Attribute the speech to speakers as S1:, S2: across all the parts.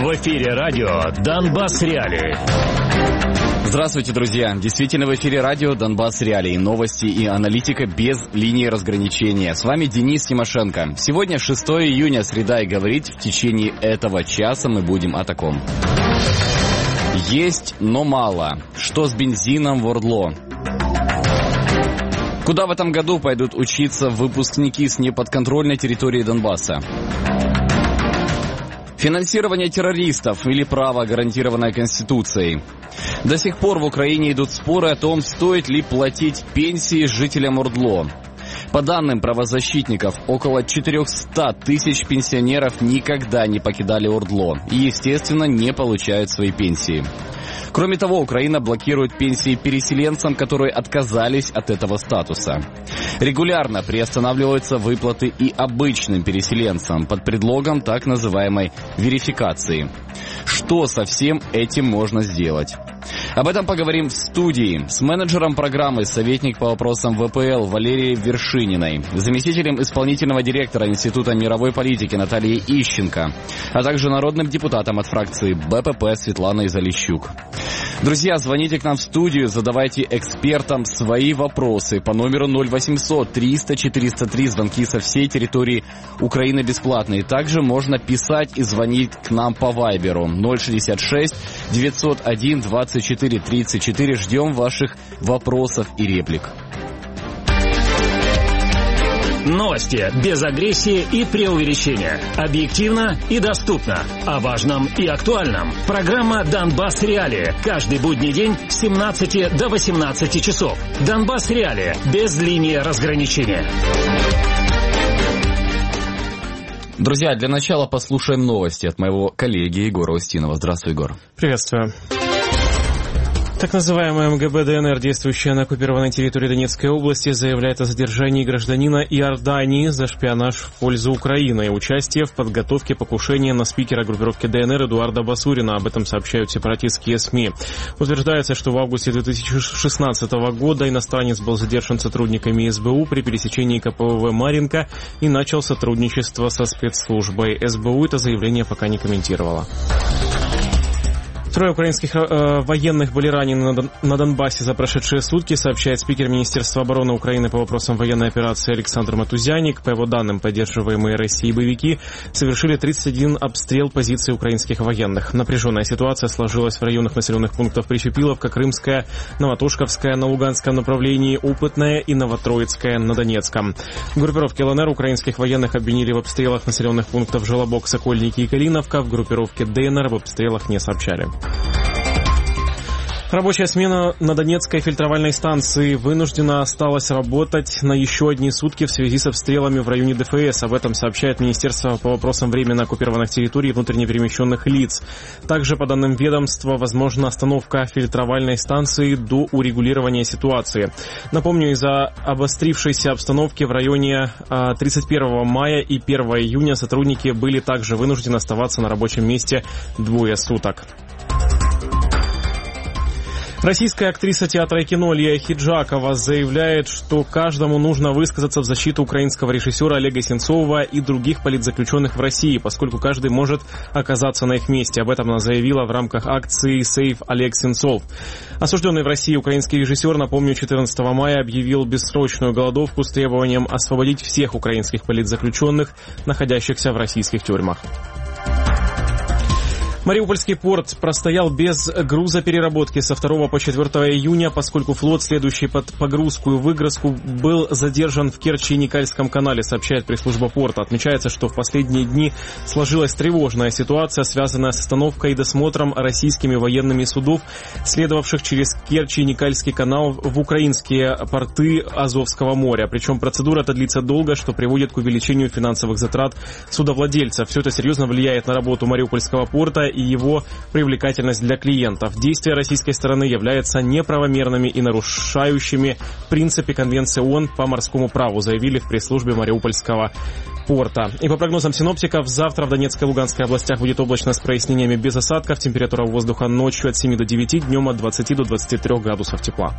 S1: В эфире радио «Донбасс Реалии».
S2: Здравствуйте, друзья! Действительно, в эфире радио «Донбасс Реалии». Новости и аналитика без линии разграничения. С вами Денис Тимошенко. Сегодня 6 июня, среда, и говорить в течение этого часа мы будем о таком. Есть, но мало. Что с бензином в ОРДЛО? Куда в этом году пойдут учиться выпускники с неподконтрольной территории Донбасса? Финансирование террористов или право, гарантированное Конституцией. До сих пор в Украине идут споры о том, стоит ли платить пенсии жителям ОРДЛО. По данным правозащитников, около 400 тысяч пенсионеров никогда не покидали ОРДЛО и, естественно, не получают свои пенсии. Кроме того, Украина блокирует пенсии переселенцам, которые отказались от этого статуса. Регулярно приостанавливаются выплаты и обычным переселенцам под предлогом так называемой верификации. Что со всем этим можно сделать? Об этом поговорим в студии с менеджером программы, советник по вопросам ВПЛ Валерией Вершининой, заместителем исполнительного директора Института мировой политики Натальей Ищенко, а также народным депутатом от фракции БПП Светланой Залищук. Друзья, звоните к нам в студию, задавайте экспертам свои вопросы по номеру 0800 300 403, звонки со всей территории Украины бесплатные. Также можно писать и звонить к нам по Вайберу 066 901 24 34. Ждем ваших вопросов и реплик.
S1: Новости без агрессии и преувеличения. Объективно и доступно. О важном и актуальном. Программа «Донбасс Реалии». Каждый будний день с 17 до 18 часов. «Донбасс Реалии» без линии разграничения.
S2: Друзья, для начала послушаем новости от моего коллеги Егора Устинова. Здравствуй, Егор.
S3: Приветствую. Так называемая МГБ ДНР, действующая на оккупированной территории Донецкой области, заявляет о задержании гражданина Иордании за шпионаж в пользу Украины и участие в подготовке покушения на спикера группировки ДНР Эдуарда Басурина. Об этом сообщают сепаратистские СМИ. Утверждается, что в августе 2016 года иностранец был задержан сотрудниками СБУ при пересечении КПВВ Марьинка и начал сотрудничество со спецслужбой. СБУ это заявление пока не комментировало. 3 украинских военных были ранены на Донбассе за прошедшие сутки, сообщает спикер Министерства обороны Украины по вопросам военной операции Александр Матузяник. По его данным, поддерживаемые Россией боевики совершили 31 обстрел позиций украинских военных. Напряженная ситуация сложилась в районах населенных пунктов Причепиловка, Крымская, Новотошковская на Луганском направлении, Опытная и Новотроицкая на Донецком. Группировки ЛНР украинских военных обвинили в обстрелах населенных пунктов Желобок, Сокольники и Калиновка. В группировке ДНР об обстрелах не сообщали. Рабочая смена на Донецкой фильтровальной станции вынуждена осталась работать на еще одни сутки в связи с обстрелами в районе ДФС. Об этом сообщает Министерство по вопросам временно оккупированных территорий и внутренне перемещенных лиц. Также, по данным ведомства, возможна остановка фильтровальной станции до урегулирования ситуации. Напомню, из-за обострившейся обстановки в районе 31 мая и 1 июня сотрудники были также вынуждены оставаться на рабочем месте 2 суток. Российская актриса театра и кино Лия Хиджакова заявляет, что каждому нужно высказаться в защиту украинского режиссера Олега Сенцова и других политзаключенных в России, поскольку каждый может оказаться на их месте. Об этом она заявила в рамках акции «Сейв Олег Сенцов». Осужденный в России украинский режиссер, напомню, 14 мая объявил бессрочную голодовку с требованием освободить всех украинских политзаключенных, находящихся в российских тюрьмах. Мариупольский порт простоял без грузопереработки со 2 по 4 июня, поскольку флот, следующий под погрузку и выгрузку, был задержан в Керчи и Никальском канале, сообщает пресс-служба порта. Отмечается, что в последние дни сложилась тревожная ситуация, связанная с остановкой и досмотром российскими военными судов, следовавших через Керчь и Никальский канал в украинские порты Азовского моря. Причем процедура эта длится долго, что приводит к увеличению финансовых затрат судовладельцев. Все это серьезно влияет на работу Мариупольского порта и его привлекательность для клиентов. Действия российской стороны являются неправомерными и нарушающими принципы Конвенции ООН по морскому праву, заявили в пресс-службе Мариупольского порта. И по прогнозам синоптиков, завтра в Донецкой и Луганской областях будет облачно с прояснениями без осадков. Температура воздуха ночью от 7 до 9, днем от 20 до 23 градусов тепла.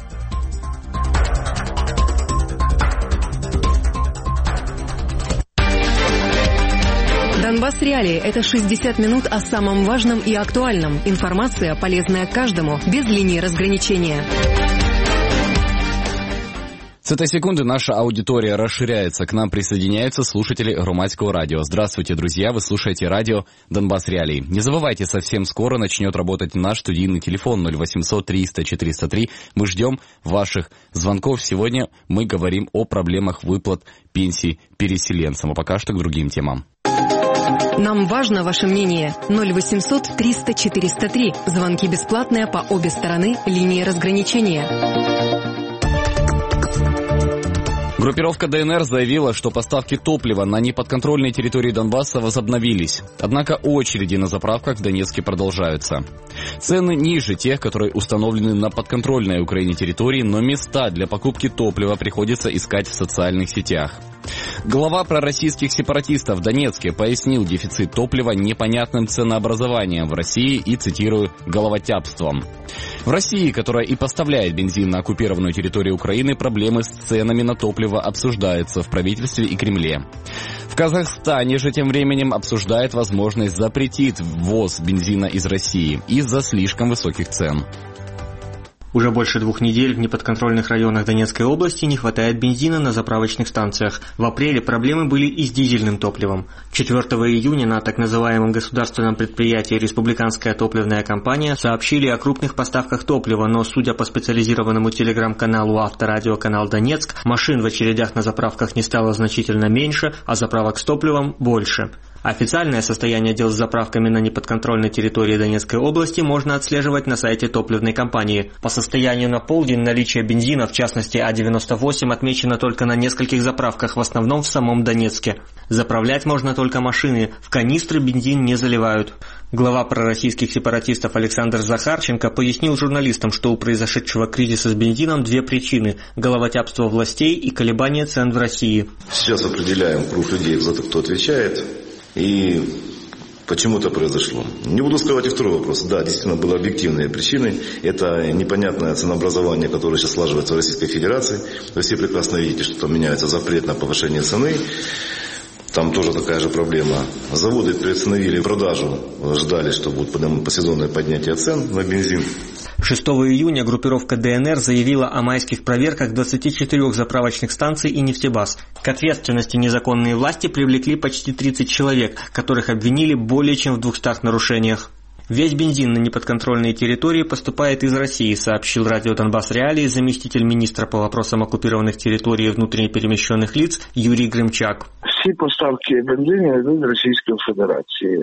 S4: Донбасс Реалии – это 60 минут о самом важном и актуальном. Информация, полезная каждому, без линии разграничения.
S2: С этой секунды наша аудитория расширяется. К нам присоединяются слушатели Громадского радио. Здравствуйте, друзья, вы слушаете радио «Донбасс Реалии». Не забывайте, совсем скоро начнет работать наш студийный телефон 0800 300 403. Мы ждем ваших звонков. Сегодня мы говорим о проблемах выплат пенсий переселенцам. А пока что к другим темам.
S4: Нам важно ваше мнение. 0800 300 403. Звонки бесплатные по обе стороны линии разграничения.
S2: Группировка ДНР заявила, что поставки топлива на неподконтрольной территории Донбасса возобновились. Однако очереди на заправках в Донецке продолжаются. Цены ниже тех, которые установлены на подконтрольной Украине территории, но места для покупки топлива приходится искать в социальных сетях. Глава пророссийских сепаратистов в Донецке пояснил дефицит топлива непонятным ценообразованием в России и, цитирую, головотяпством. В России, которая и поставляет бензин на оккупированную территорию Украины, проблемы с ценами на топливо обсуждаются в правительстве и Кремле. В Казахстане же тем временем обсуждает возможность запретить ввоз бензина из России из-за слишком высоких цен.
S5: Уже больше 2 недель в неподконтрольных районах Донецкой области не хватает бензина на заправочных станциях. В апреле проблемы были и с дизельным топливом. 4 июня на так называемом государственном предприятии «Республиканская топливная компания» сообщили о крупных поставках топлива, но, судя по специализированному телеграм-каналу «Авторадиоканал Донецк», машин в очередях на заправках не стало значительно меньше, а заправок с топливом больше. Официальное состояние дел с заправками на неподконтрольной территории Донецкой области можно отслеживать на сайте топливной компании. По состоянию на полдень наличие бензина, в частности А98, отмечено только на нескольких заправках, в основном в самом Донецке. Заправлять можно только машины, в канистры бензин не заливают. Глава пророссийских сепаратистов Александр Захарченко пояснил журналистам, что у произошедшего кризиса с бензином 2 причины – головотяпство властей и колебания цен в России.
S6: Сейчас определяем круг людей, за кто отвечает. И почему это произошло? Не буду скрывать и второй вопрос. Да, действительно, были объективные причины. Это непонятное ценообразование, которое сейчас слаживается в Российской Федерации. Вы все прекрасно видите, что там меняется запрет на повышение цены. Там тоже такая же проблема. Заводы приостановили продажу, ждали, что будет посезонное поднятие цен на бензин.
S5: 6 июня группировка ДНР заявила о майских проверках 24 заправочных станций и нефтебаз. К ответственности незаконные власти привлекли почти 30 человек, которых обвинили более чем в 200 нарушениях. Весь бензин на неподконтрольные территории поступает из России, сообщил радио «Донбасс Реалии» заместитель министра по вопросам оккупированных территорий и внутренне перемещенных лиц Юрий Гримчак.
S7: Всі поставки бензину йдуть з Російської Федерації.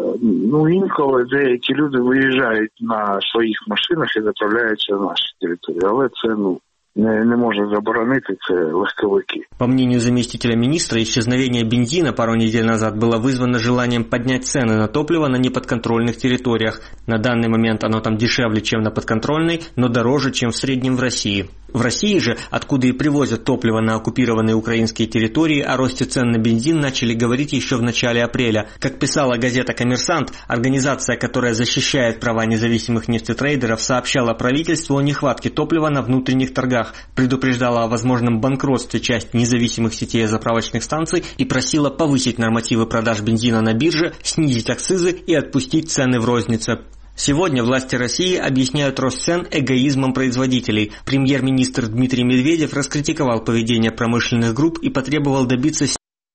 S7: Інколи деякі люди виїжджають на своїх машинах і заправляються на наші території, але це не можно заборонить, это легковики.
S5: По мнению заместителя министра, исчезновение бензина пару недель назад было вызвано желанием поднять цены на топливо на неподконтрольных территориях. На данный момент оно там дешевле, чем на подконтрольной, но дороже, чем в среднем в России. В России же, откуда и привозят топливо на оккупированные украинские территории, о росте цен на бензин начали говорить еще в начале апреля. Как писала газета «Коммерсант», организация, которая защищает права независимых нефтетрейдеров, сообщала правительству о нехватке топлива на внутренних торгах, предупреждала о возможном банкротстве части независимых сетей заправочных станций и просила повысить нормативы продаж бензина на бирже, снизить акцизы и отпустить цены в рознице. Сегодня власти России объясняют рост цен эгоизмом производителей. Премьер-министр Дмитрий Медведев раскритиковал поведение промышленных групп и потребовал добиться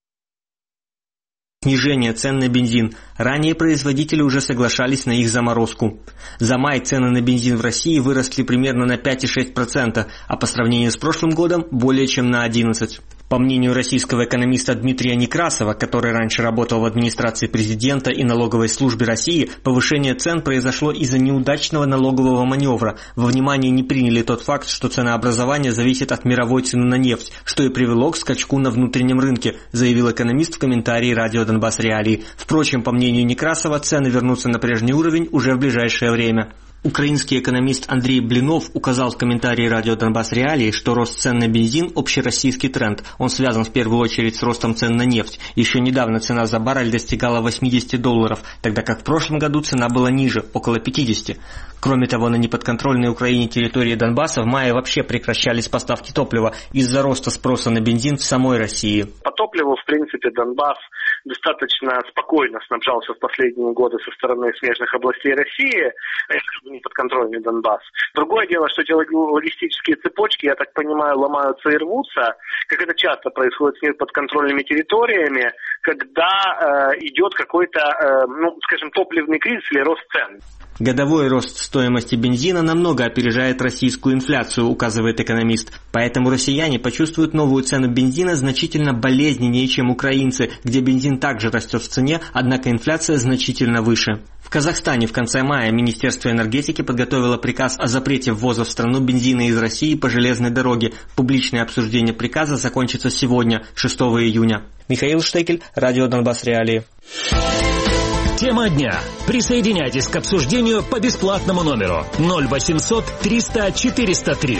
S5: снижения цен на бензин. Ранее производители уже соглашались на их заморозку. За май цены на бензин в России выросли примерно на 5,6%, а по сравнению с прошлым годом более чем на 11%. По мнению российского экономиста Дмитрия Некрасова, который раньше работал в администрации президента и налоговой службе России, повышение цен произошло из-за неудачного налогового маневра. Во внимание не приняли тот факт, что ценообразование зависит от мировой цены на нефть, что и привело к скачку на внутреннем рынке, заявил экономист в комментарии радио «Донбасс Реалии». Впрочем, по мнению Некрасова, цены вернутся на прежний уровень уже в ближайшее время. Украинский экономист Андрей Блинов указал в комментарии радио «Донбасс Реалии», что рост цен на бензин – общероссийский тренд. Он связан в первую очередь с ростом цен на нефть. Еще недавно цена за баррель достигала $80, тогда как в прошлом году цена была ниже, около 50. Кроме того, на неподконтрольной Украине территории Донбасса в мае вообще прекращались поставки топлива из-за роста спроса на бензин в самой России.
S8: По топливу, в принципе, Донбасс достаточно спокойно снабжался в последние годы со стороны смежных областей России, неподконтрольный Донбасс. Другое дело, что эти логистические цепочки, я так понимаю, ломаются и рвутся, как это часто происходит с неподконтрольными территориями, когда идет какой-то, топливный кризис или рост цен.
S5: Годовой рост стоимости бензина намного опережает российскую инфляцию, указывает экономист. Поэтому россияне почувствуют новую цену бензина значительно болезненнее, чем украинцы, где бензин также растет в цене, однако инфляция значительно выше. В Казахстане в конце мая Министерство энергетики подготовило приказ о запрете ввоза в страну бензина из России по железной дороге. Публичное обсуждение приказа закончится сегодня, 6 июня. Михаил Штекель, радио «Донбасс Реалии».
S1: Тема дня. Присоединяйтесь к обсуждению по бесплатному номеру 0800 300 403.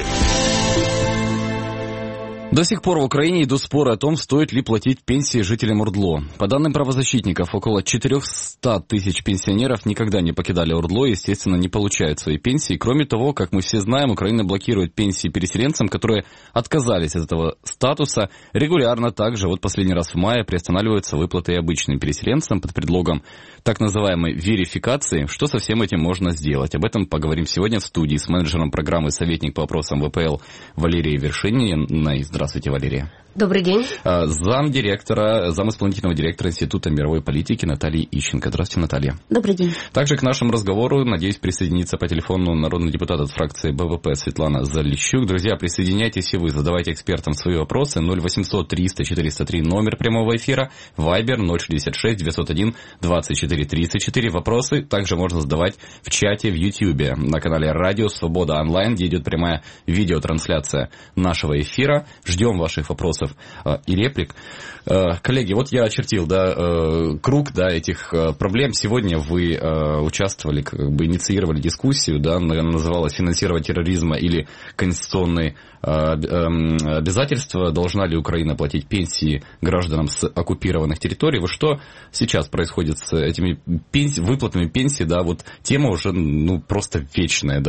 S2: До сих пор в Украине идут споры о том, стоит ли платить пенсии жителям ОРДЛО. По данным правозащитников, около 400 тысяч пенсионеров никогда не покидали ОРДЛО и, естественно, не получают свои пенсии. Кроме того, как мы все знаем, Украина блокирует пенсии переселенцам, которые отказались от этого статуса. Регулярно также, последний раз в мае, приостанавливаются выплаты и обычным переселенцам под предлогом так называемой верификации. Что со всем этим можно сделать? Об этом поговорим сегодня в студии с менеджером программы «Советник по вопросам ВПЛ» Валерией Вершининой. Здравствуйте, Валерия.
S9: Добрый день.
S2: Замисполнительного директора Института мировой политики Наталья Ищенко. Здравствуйте, Наталья.
S9: Добрый день.
S2: Также к нашему разговору, надеюсь, присоединиться по телефону народный депутат от фракции БВП Светлана Залищук. Друзья, присоединяйтесь и вы, задавайте экспертам свои вопросы. 0800 300 403 номер прямого эфира, Вайбер 066 901 24 34. Вопросы также можно задавать в чате в Ютьюбе на канале Радио Свобода Онлайн, где идет прямая видеотрансляция нашего эфира. Ждем ваших вопросов и реплик. Коллеги, я очертил круг этих проблем. Сегодня вы участвовали, инициировали дискуссию, называлась «Финансирование терроризма или конституционные обязательства. Должна ли Украина платить пенсии гражданам с оккупированных территорий?» Что сейчас происходит с этими выплатами пенсий? Тема уже просто вечная.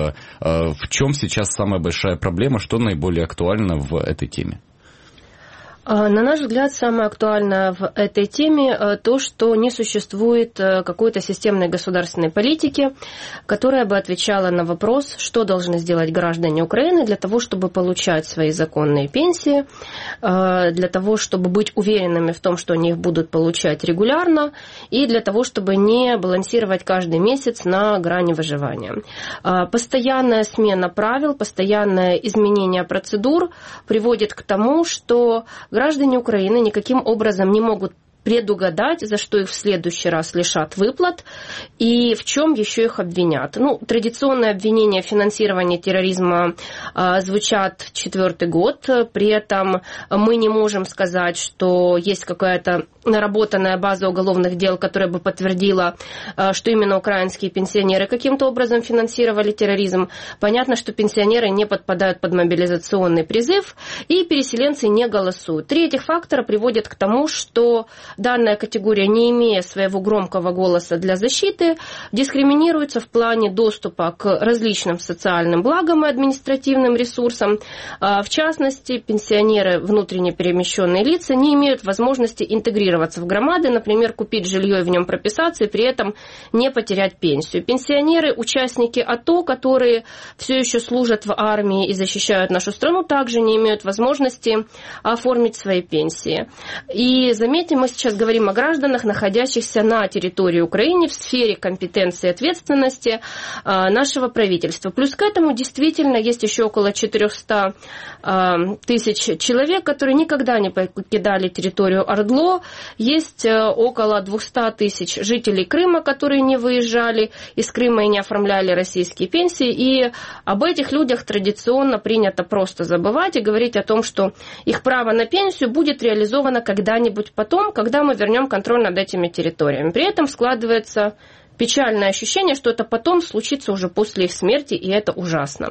S2: В чем сейчас самая большая проблема? Что наиболее актуально в этой теме?
S9: На наш взгляд, самое актуальное в этой теме то, что не существует какой-то системной государственной политики, которая бы отвечала на вопрос, что должны сделать граждане Украины для того, чтобы получать свои законные пенсии, для того, чтобы быть уверенными в том, что они их будут получать регулярно, и для того, чтобы не балансировать каждый месяц на грани выживания. Постоянная смена правил, постоянное изменение процедур приводит к тому, что граждане Украины никаким образом не могут предугадать, за что их в следующий раз лишат выплат и в чем еще их обвинят. Традиционные обвинения в финансировании терроризма звучат 4-й год, при этом мы не можем сказать, что есть какая-то наработанная база уголовных дел, которая бы подтвердила, что именно украинские пенсионеры каким-то образом финансировали терроризм. Понятно, что пенсионеры не подпадают под мобилизационный призыв, и переселенцы не голосуют. 3 этих фактора приводят к тому, что данная категория, не имея своего громкого голоса для защиты, дискриминируется в плане доступа к различным социальным благам и административным ресурсам. В частности, пенсионеры, внутренне перемещенные лица, не имеют возможности интегрироваться в громады, например, купить жилье и в нем прописаться, и при этом не потерять пенсию. Пенсионеры, участники АТО, которые все еще служат в армии и защищают нашу страну, также не имеют возможности оформить свои пенсии. И заметим, мы сейчас говорим о гражданах, находящихся на территории Украины в сфере компетенции и ответственности нашего правительства. Плюс к этому действительно есть еще около 400 тысяч человек, которые никогда не покидали территорию ОРДЛО. Есть около 200 тысяч жителей Крыма, которые не выезжали из Крыма и не оформляли российские пенсии. И об этих людях традиционно принято просто забывать и говорить о том, что их право на пенсию будет реализовано когда-нибудь потом, когда мы вернем контроль над этими территориями. При этом складывается печальное ощущение, что это потом случится уже после их смерти, и это ужасно.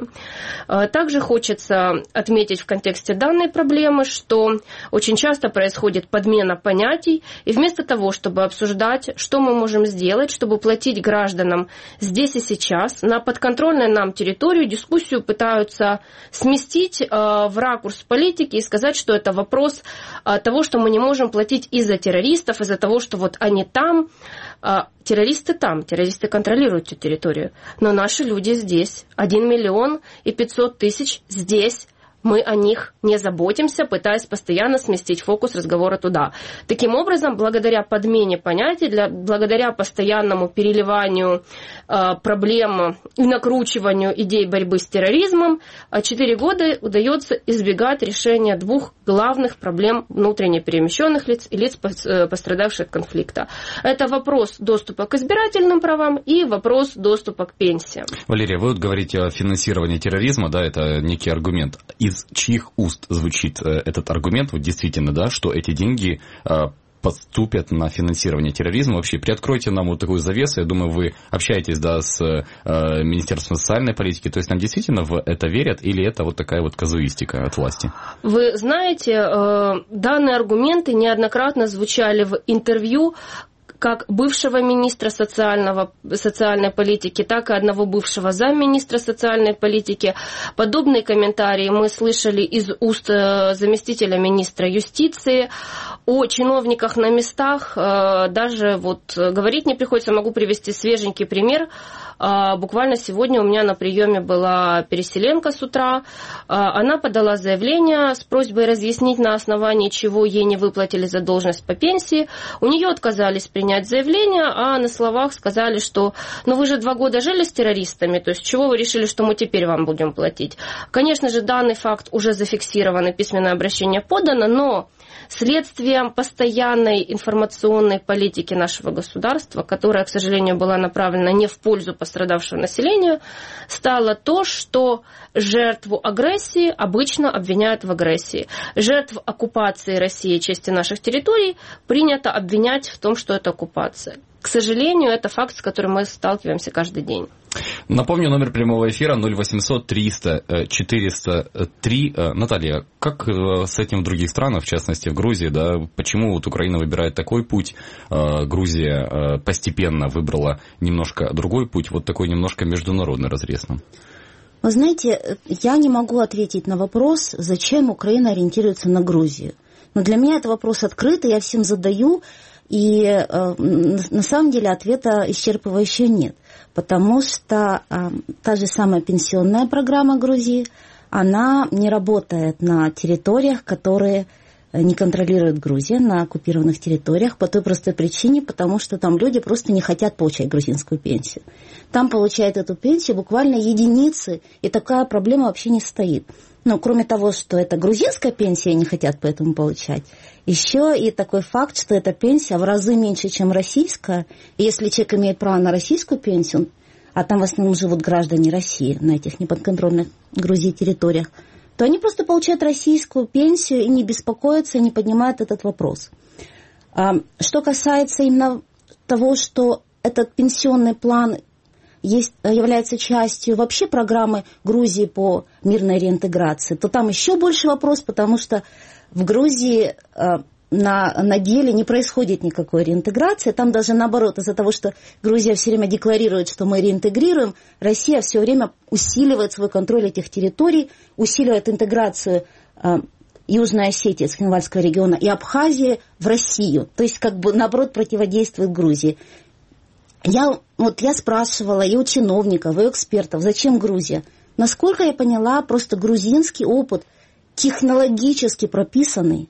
S9: Также хочется отметить в контексте данной проблемы, что очень часто происходит подмена понятий, и вместо того, чтобы обсуждать, что мы можем сделать, чтобы платить гражданам здесь и сейчас, на подконтрольной нам территорию дискуссию пытаются сместить в ракурс политики и сказать, что это вопрос того, что мы не можем платить из-за террористов, из-за того, что вот они там, террористы там, террористы контролируют эту территорию, но наши люди здесь, 1 500 000 здесь. Мы о них не заботимся, пытаясь постоянно сместить фокус разговора туда. Таким образом, благодаря подмене понятий, благодаря постоянному переливанию проблем и накручиванию идей борьбы с терроризмом, 4 года удается избегать решения 2 главных проблем внутренне перемещенных лиц и лиц, пострадавших от конфликта. Это вопрос доступа к избирательным правам и вопрос доступа к пенсиям.
S2: Валерия, вы вот говорите о финансировании терроризма, да, это некий аргумент. Из чьих уст звучит этот аргумент, вот действительно, да, что эти деньги поступят на финансирование терроризма? Вообще, приоткройте нам вот такую завесу. Я думаю, вы общаетесь, да, с Министерством социальной политики. То есть нам действительно в это верят или это вот такая вот казуистика от власти?
S9: Вы знаете, данные аргументы неоднократно звучали в интервью как бывшего министра социальной политики, так и одного бывшего замминистра социальной политики. Подобные комментарии мы слышали из уст заместителя министра юстиции. О чиновниках на местах даже вот говорить не приходится. Могу привести свеженький пример. Буквально сегодня у меня на приеме была переселенка с утра. Она подала заявление с просьбой разъяснить, на основании чего ей не выплатили задолженность по пенсии. У нее отказались принять заявление, а на словах сказали, что ну вы же 2 года жили с террористами, то есть чего вы решили, что мы теперь вам будем платить? Конечно же, данный факт уже зафиксирован и письменное обращение подано, но следствием постоянной информационной политики нашего государства, которая, к сожалению, была направлена не в пользу пострадавшего населения, стало то, что жертву агрессии обычно обвиняют в агрессии. Жертв оккупации России части наших территорий принято обвинять в том, что это оккупация. К сожалению, это факт, с которым мы сталкиваемся каждый день.
S2: Напомню, номер прямого эфира 0800 300 403. Наталья, как с этим в других странах, в частности в Грузии, да, почему вот Украина выбирает такой путь, Грузия постепенно выбрала немножко другой путь, вот такой немножко международный разрез нам?
S10: Вы знаете, я не могу ответить на вопрос, зачем Украина ориентируется на Грузию. Но для меня это вопрос открытый, я всем задаю, и на самом деле ответа исчерпывающего нет. Потому что та же самая пенсионная программа Грузии, она не работает на территориях, которые не контролирует Грузия, на оккупированных территориях, по той простой причине, потому что там люди просто не хотят получать грузинскую пенсию. Там получают эту пенсию буквально единицы, и такая проблема вообще не стоит. Но кроме того, что это грузинская пенсия, не хотят поэтому получать, еще и такой факт, что эта пенсия в разы меньше, чем российская. И если человек имеет право на российскую пенсию, а там в основном живут граждане России на этих неподконтрольных Грузии территориях, то они просто получают российскую пенсию и не беспокоятся, и не поднимают этот вопрос. Что касается именно того, что этот пенсионный план является частью вообще программы Грузии по мирной реинтеграции, то там еще больше вопрос, потому что в Грузии на деле не происходит никакой реинтеграции. Там даже наоборот, из-за того, что Грузия все время декларирует, что мы реинтегрируем, Россия все время усиливает свой контроль этих территорий, усиливает интеграцию Южной Осетии, Цхинвальского региона и Абхазии в Россию. То есть как бы наоборот противодействует Грузии. Я спрашивала и у чиновников, и у экспертов, зачем Грузия. Насколько я поняла, просто грузинский опыт технологически прописаны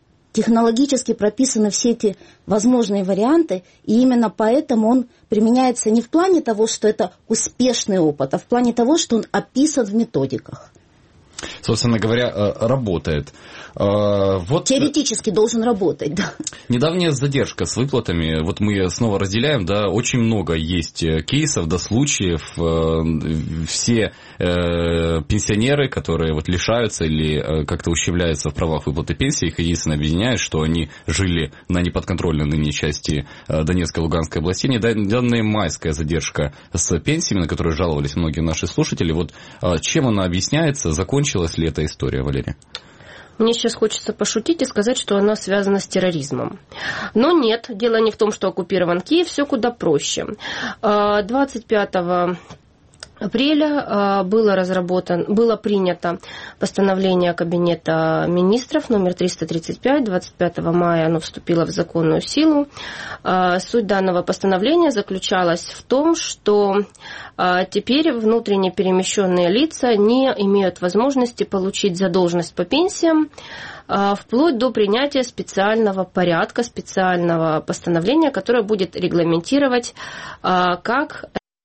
S10: все эти возможные варианты, и именно поэтому он применяется не в плане того, что это успешный опыт, а в плане того, что он описан в методиках.
S2: собственно говоря, работает. Вот
S10: теоретически должен работать, да.
S2: Недавняя задержка с выплатами, вот мы снова разделяем, да, очень много есть кейсов, да, случаев, все пенсионеры, которые вот лишаются или как-то ущемляются в правах выплаты пенсии, их единственное объединяет, что они жили на неподконтрольной ныне части Донецкой и Луганской областей. Недавняя майская задержка с пенсиями, на которую жаловались многие наши слушатели, вот чем она объясняется, закончилась ли эта история, Валерия?
S9: Мне сейчас хочется пошутить и сказать, что она связана с терроризмом. Но нет, дело не в том, что оккупирован Киев, все куда проще. 25 апреля было принято постановление Кабинета министров номер 335, 25 мая оно вступило в законную силу. Суть данного постановления заключалась в том, что теперь внутренне перемещенные лица не имеют возможности получить задолженность по пенсиям, вплоть до принятия специального порядка, специального постановления, которое будет регламентировать, как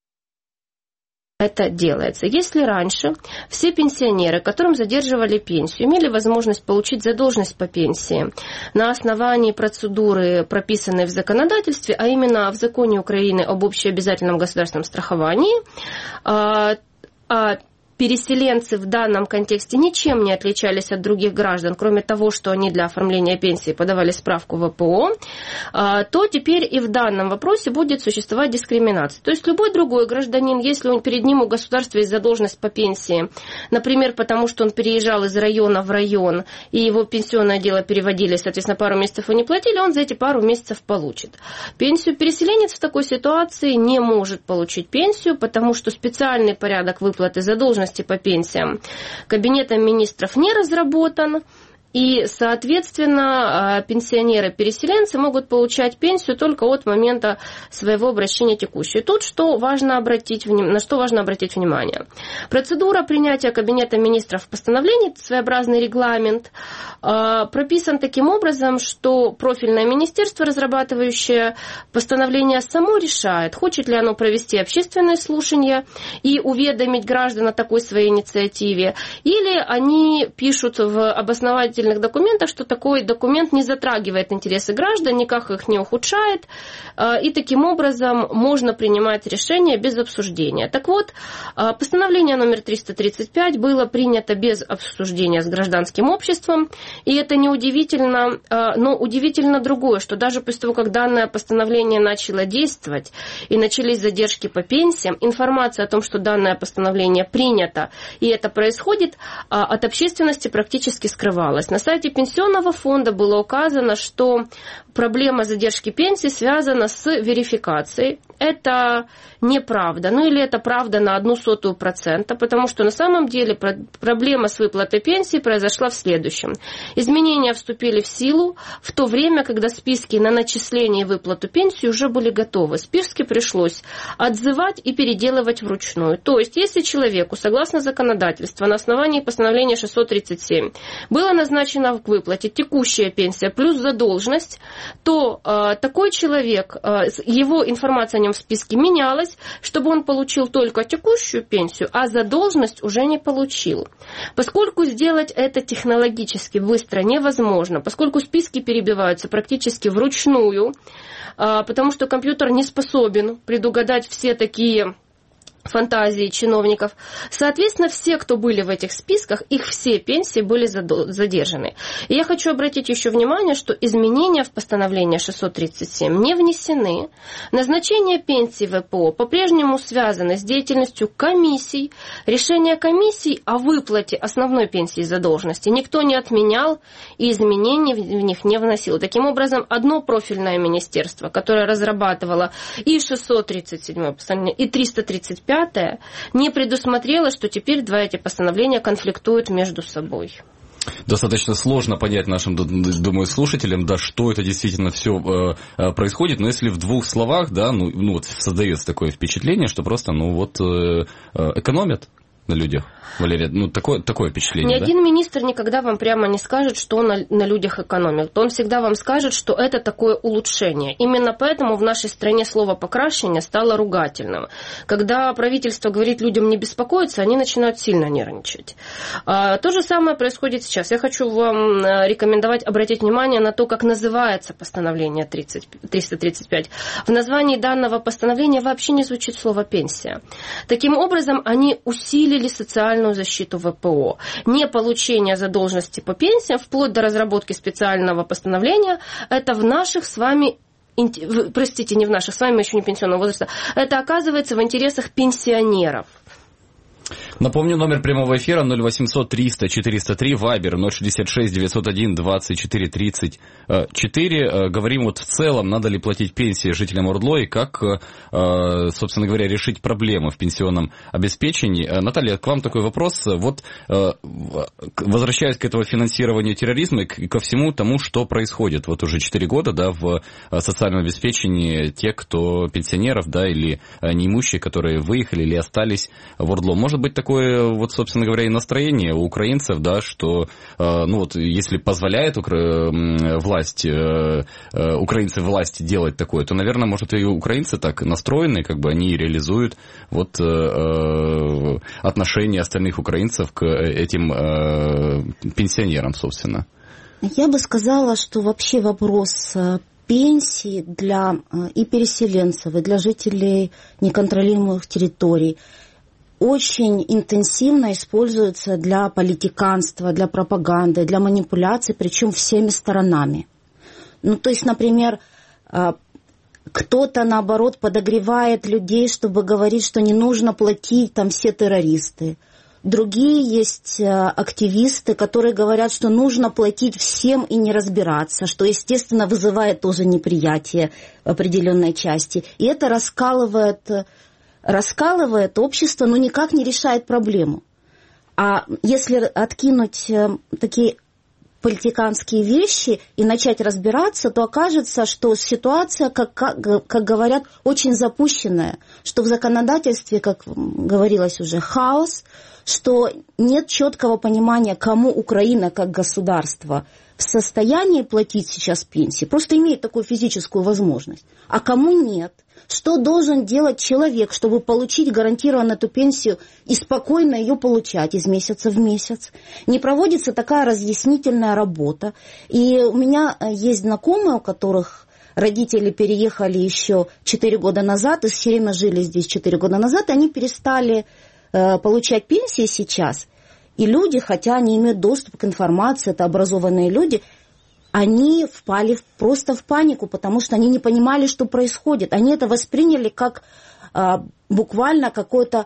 S9: это делается. Если раньше все пенсионеры, которым задерживали пенсию, имели возможность получить задолженность по пенсии на основании процедуры, прописанной в законодательстве, а именно в законе Украины об общеобязательном государственном страховании, переселенцы в данном контексте ничем не отличались от других граждан, кроме того, что они для оформления пенсии подавали справку в ВПО, то теперь и в данном вопросе будет существовать дискриминация. То есть любой другой гражданин, если перед ним у государства есть задолженность по пенсии, например, потому что он переезжал из района в район, и его пенсионное дело переводили, соответственно, пару месяцев и не платили, он за эти пару месяцев получит. Пенсию переселенец в такой ситуации не может получить пенсию, потому что специальный порядок выплаты задолженности по пенсиям Кабинетом министров не разработан, и, соответственно, пенсионеры-переселенцы могут получать пенсию только от момента своего обращения текущей. Тут на что важно обратить внимание. Процедура принятия Кабинета министров постановлений, своеобразный регламент, прописан таким образом, что профильное министерство, разрабатывающее постановление, само решает, хочет ли оно провести общественное слушание и уведомить граждан о такой своей инициативе, или они пишут в обосновательном документах, что такой документ не затрагивает интересы граждан, никак их не ухудшает, и таким образом можно принимать решения без обсуждения. Так вот, постановление номер 335 было принято без обсуждения с гражданским обществом, и это неудивительно, но удивительно другое, что даже после того, как данное постановление начало действовать и начались задержки по пенсиям, информация о том, что данное постановление принято и это происходит, от общественности практически скрывалась. На сайте Пенсионного фонда было указано, что проблема задержки пенсии связана с верификацией. Это неправда, или это правда на 0,01%, потому что на самом деле проблема с выплатой пенсии произошла в следующем. Изменения вступили в силу в то время, когда списки на начисление и выплату пенсии уже были готовы. Списки пришлось отзывать и переделывать вручную. То есть, если человеку, согласно законодательству, на основании постановления 637 было назначено к выплате текущая пенсия плюс задолженность, то такой человек, его информация о нем в списке менялась, чтобы он получил только текущую пенсию, а задолженность уже не получил. Поскольку сделать это технологически быстро невозможно, поскольку списки перебиваются практически вручную, потому что компьютер не способен предугадать все такие фантазии чиновников. Соответственно, все, кто были в этих списках, их все пенсии были задержаны. И я хочу обратить еще внимание, что изменения в постановление 637 не внесены. Назначение пенсии ВПО по-прежнему связано с деятельностью комиссий. Решение комиссий о выплате основной пенсии и задолженности никто не отменял и изменений в них не вносил. Таким образом, одно профильное министерство, которое разрабатывало и 637 постановление, и 335, не предусмотрела, что теперь два эти постановления конфликтуют между собой.
S2: Достаточно сложно понять нашим, думаю, слушателям, да, что это действительно все происходит, но если в двух словах, да, вот создается такое впечатление, что просто, экономят. на людях? Валерия, такое впечатление,
S9: Ни один министр никогда вам прямо не скажет, что он на людях экономит. Он всегда вам скажет, что это такое улучшение. Именно поэтому в нашей стране слово «покращение» стало ругательным. Когда правительство говорит людям не беспокоиться, они начинают сильно нервничать. То же самое происходит сейчас. Я хочу вам рекомендовать обратить внимание на то, как называется постановление 335. В названии данного постановления вообще не звучит слово «пенсия». Таким образом, они усилили социальную защиту ВПО. Не получение задолженности по пенсиям, вплоть до разработки специального постановления, это в наших с вами, простите, не в наших, с вами еще не пенсионного возраста, это оказывается в интересах пенсионеров.
S2: Напомню, номер прямого эфира 0800 300 403, Вайбер 066 901 24 34. Говорим вот в целом, надо ли платить пенсии жителям ОРДЛО и как, собственно говоря, решить проблемы в пенсионном обеспечении. Наталья, к вам такой вопрос. Вот возвращаясь к этому финансированию терроризма и ко всему тому, что происходит вот уже 4 года, да, в социальном обеспечении тех, кто пенсионеров, да, или неимущие, которые выехали или остались в ОРДЛО. Может быть такое, вот, собственно говоря, и настроение у украинцев, да, что, если позволяет украинцы власти делать такое, то, наверное, может, и украинцы так настроены, как бы они реализуют вот отношение остальных украинцев к этим пенсионерам, собственно.
S10: Я бы сказала, что вообще вопрос пенсии для и переселенцев, и для жителей неконтролируемых территорий очень интенсивно используется для политиканства, для пропаганды, для манипуляций, причем всеми сторонами. То есть, например, кто-то, наоборот, подогревает людей, чтобы говорить, что не нужно платить, там все террористы. Другие есть активисты, которые говорят, что нужно платить всем и не разбираться, что, естественно, вызывает тоже неприятие в определенной части. И это раскалывает общество, но никак не решает проблему. А если откинуть такие политиканские вещи и начать разбираться, то окажется, что ситуация, как говорят, очень запущенная, что в законодательстве, как говорилось уже, хаос, что нет четкого понимания, кому Украина как государство в состоянии платить сейчас пенсии, просто имеет такую физическую возможность, а кому нет. Что должен делать человек, чтобы получить гарантированно эту пенсию и спокойно ее получать из месяца в месяц? Не проводится такая разъяснительная работа. И у меня есть знакомые, у которых родители переехали еще 4 года назад, и все время жили здесь 4 года назад, и они перестали получать пенсии сейчас. И люди, хотя они имеют доступ к информации, это образованные люди, они впали просто в панику, потому что они не понимали, что происходит. Они это восприняли как буквально какую-то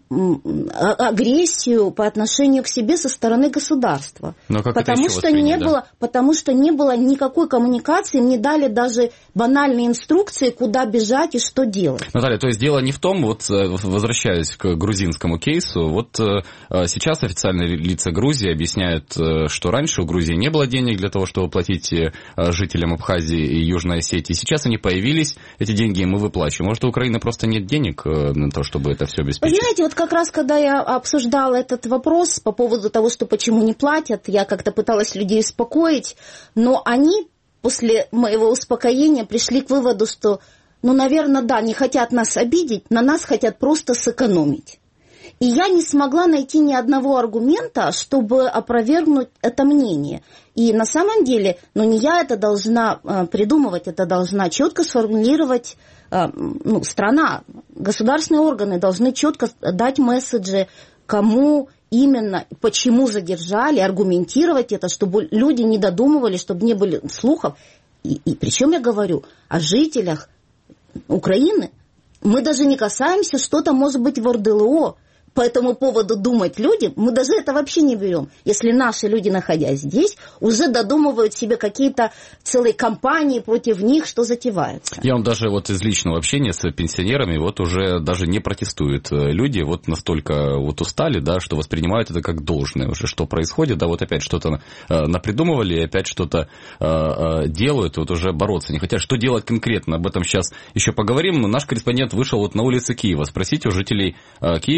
S10: агрессию по отношению к себе со стороны государства. Потому что не было никакой коммуникации, им не дали даже банальные инструкции, куда бежать и что делать.
S2: Наталья, то есть дело не в том, вот возвращаясь к грузинскому кейсу, вот сейчас официальные лица Грузии объясняют, что раньше у Грузии не было денег для того, чтобы платить жителям Абхазии и Южной Осетии. Сейчас они появились, эти деньги мы выплачиваем. Может, у Украины просто нет денег на то, чтобы это все обеспечить?
S10: Знаете, вот как раз, когда я обсуждала этот вопрос по поводу того, что почему не платят, я как-то пыталась людей успокоить, но они после моего успокоения пришли к выводу, что, наверное, да, не хотят нас обидеть, на нас хотят просто сэкономить. И я не смогла найти ни одного аргумента, чтобы опровергнуть это мнение. И на самом деле, не я это должна придумывать, это должна четко сформулировать страна. Государственные органы должны четко дать месседжи, кому именно, почему задержали, аргументировать это, чтобы люди не додумывали, чтобы не были слухов. И причем я говорю о жителях Украины. Мы даже не касаемся, что там может быть в ОРДЛО. По этому поводу думать люди, мы даже это вообще не берем. Если наши люди, находясь здесь, уже додумывают себе какие-то целые кампании против них, что затевается.
S2: Я вам даже вот из личного общения с пенсионерами вот уже даже не протестуют. Люди вот настолько вот устали, да, что воспринимают это как должное уже, что происходит, да, вот опять что-то напридумывали, опять что-то делают, вот уже бороться не хотят. Что делать конкретно, об этом сейчас еще поговорим. Но наш корреспондент вышел вот на улицы Киева спросить у жителей Киева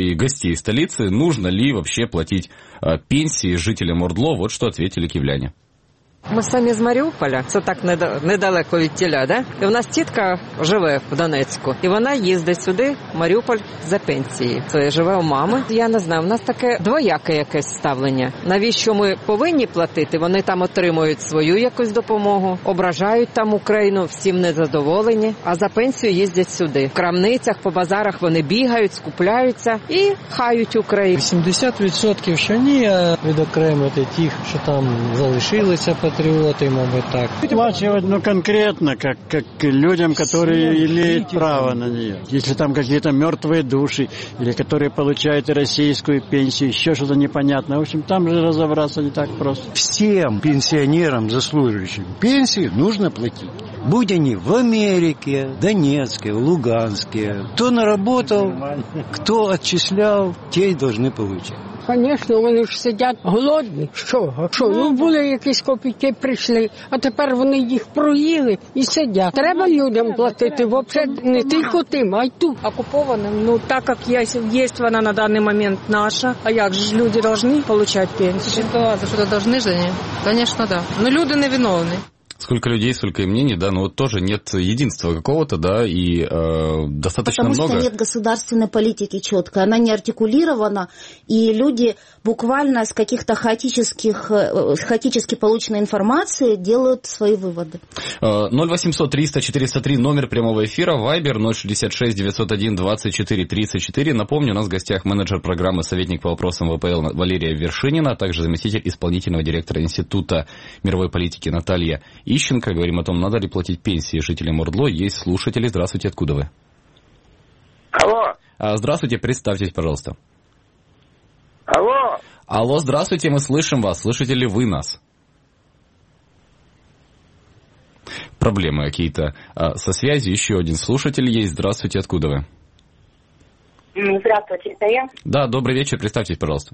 S2: и гостей столицы, нужно ли вообще платить пенсии жителям ОРДЛО. Вот что ответили киевляне.
S11: Ми самі з Маріуполя, це так недалеко від тіля, да? І в нас тітка живе в Донецьку, і вона їздить сюди, в Маріуполь, за пенсією. Це живе у мами. Я не знаю, в нас таке двояке якесь ставлення. Навіщо ми повинні платити? Вони там отримують свою якусь допомогу, ображають там Україну, всім незадоволені, а за пенсію їздять сюди. В крамницях, по базарах вони бігають, скупляються і хають Україну.
S12: 70% що ні, а відокремити тих, що там залишилися патриоты, мабуть, так.
S13: Оплачивать, конкретно, как людям, которые имеют право на нее. Если там какие-то мертвые души, или которые получают российскую пенсию, еще что-то непонятное. В общем, там же разобраться не так просто.
S14: Всем пенсионерам, заслуживающим пенсии, нужно платить. Будь они в Америке, Донецке, Луганске. Кто наработал, кто отчислял, те и должны получать.
S15: Звісно, вони ж сидять голодні. Що? Ну, були якісь копійки, прийшли, а тепер вони їх проїли і сидять. Треба людям платити, взагалі не тільки тим, а й тут.
S16: Окупованим, ну, так как есть вона на данный момент наша, а як же люди должны получать пенсию?
S17: Да, за что-то должны же они? Конечно, да. Но люди невиновны.
S2: Сколько людей, столько и мнений, да, но вот тоже нет единства какого-то, да, и достаточно много.
S10: Потому что нет государственной политики четкой, она не артикулирована, и люди буквально с каких-то хаотически полученной информации делают свои выводы.
S2: 0800-300-403, номер прямого эфира, Вайбер 066-901-24-34. Напомню, у нас в гостях менеджер программы, советник по вопросам ВПЛ Валерия Вершинина, а также заместитель исполнительного директора Института мировой политики Наталья Ищенко. Говорим о том, надо ли платить пенсии жителям ОРДЛО. Есть слушатели. Здравствуйте, откуда вы?
S18: Алло.
S2: Здравствуйте, представьтесь, пожалуйста.
S18: Алло.
S2: Алло, здравствуйте, мы слышим вас. Слышите ли вы нас? Проблемы какие-то со связью. Еще один слушатель есть. Здравствуйте, откуда вы?
S19: Здравствуйте, это я?
S2: Да, добрый вечер, представьтесь, пожалуйста.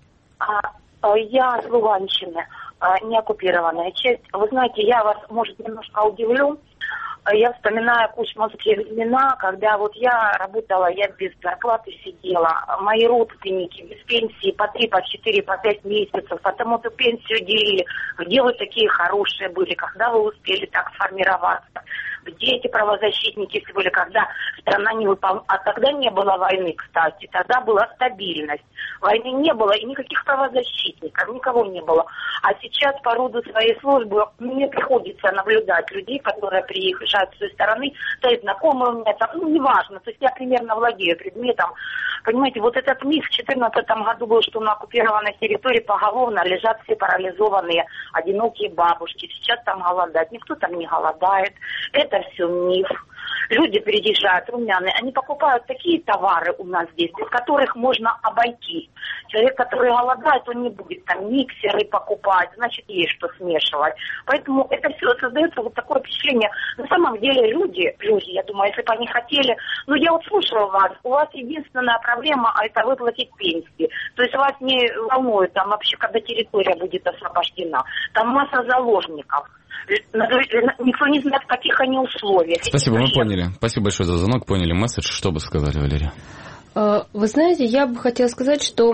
S19: Я с Луганщины, не оккупированная часть. Вы знаете, я вас, может, немножко удивлю. Я вспоминаю кучмовские времена, когда вот я работала, я без зарплаты сидела. Мои родственники без пенсии по 3, по 4, по 5 месяцев, потому эту пенсию делили. Где вы такие хорошие были, когда вы успели так сформироваться? Где эти правозащитники были, когда страна не выполняла? А тогда не было войны, кстати, тогда была стабильность. Войны не было и никаких правозащитников, никого не было. А сейчас по роду своей службы мне приходится наблюдать людей, которые приезжают с той стороны, то есть знакомые у меня там, ну, неважно, то есть я примерно владею предметом. Понимаете, вот этот миф в 2014 году был, что на оккупированной территории поголовно лежат все парализованные, одинокие бабушки. Сейчас там голодают. Никто там не голодает. Это все миф. Люди приезжают, румяные, они покупают такие товары у нас здесь, без которых можно обойти. Человек, который голодает, он не будет там миксеры покупать, значит, есть что смешивать. Поэтому это все создается вот такое впечатление. На самом деле люди, я думаю, если бы они хотели, ну, я вот слушала вас, у вас единственная проблема, а это выплатить пенсии. То есть вас не волнует там вообще, когда территория будет освобождена. Там масса заложников. Никто не знает, в каких они условиях.
S2: Спасибо, мы поняли. Спасибо большое за звонок, поняли месседж. Что бы сказали, Валерия?
S9: Вы знаете, я бы хотела сказать, что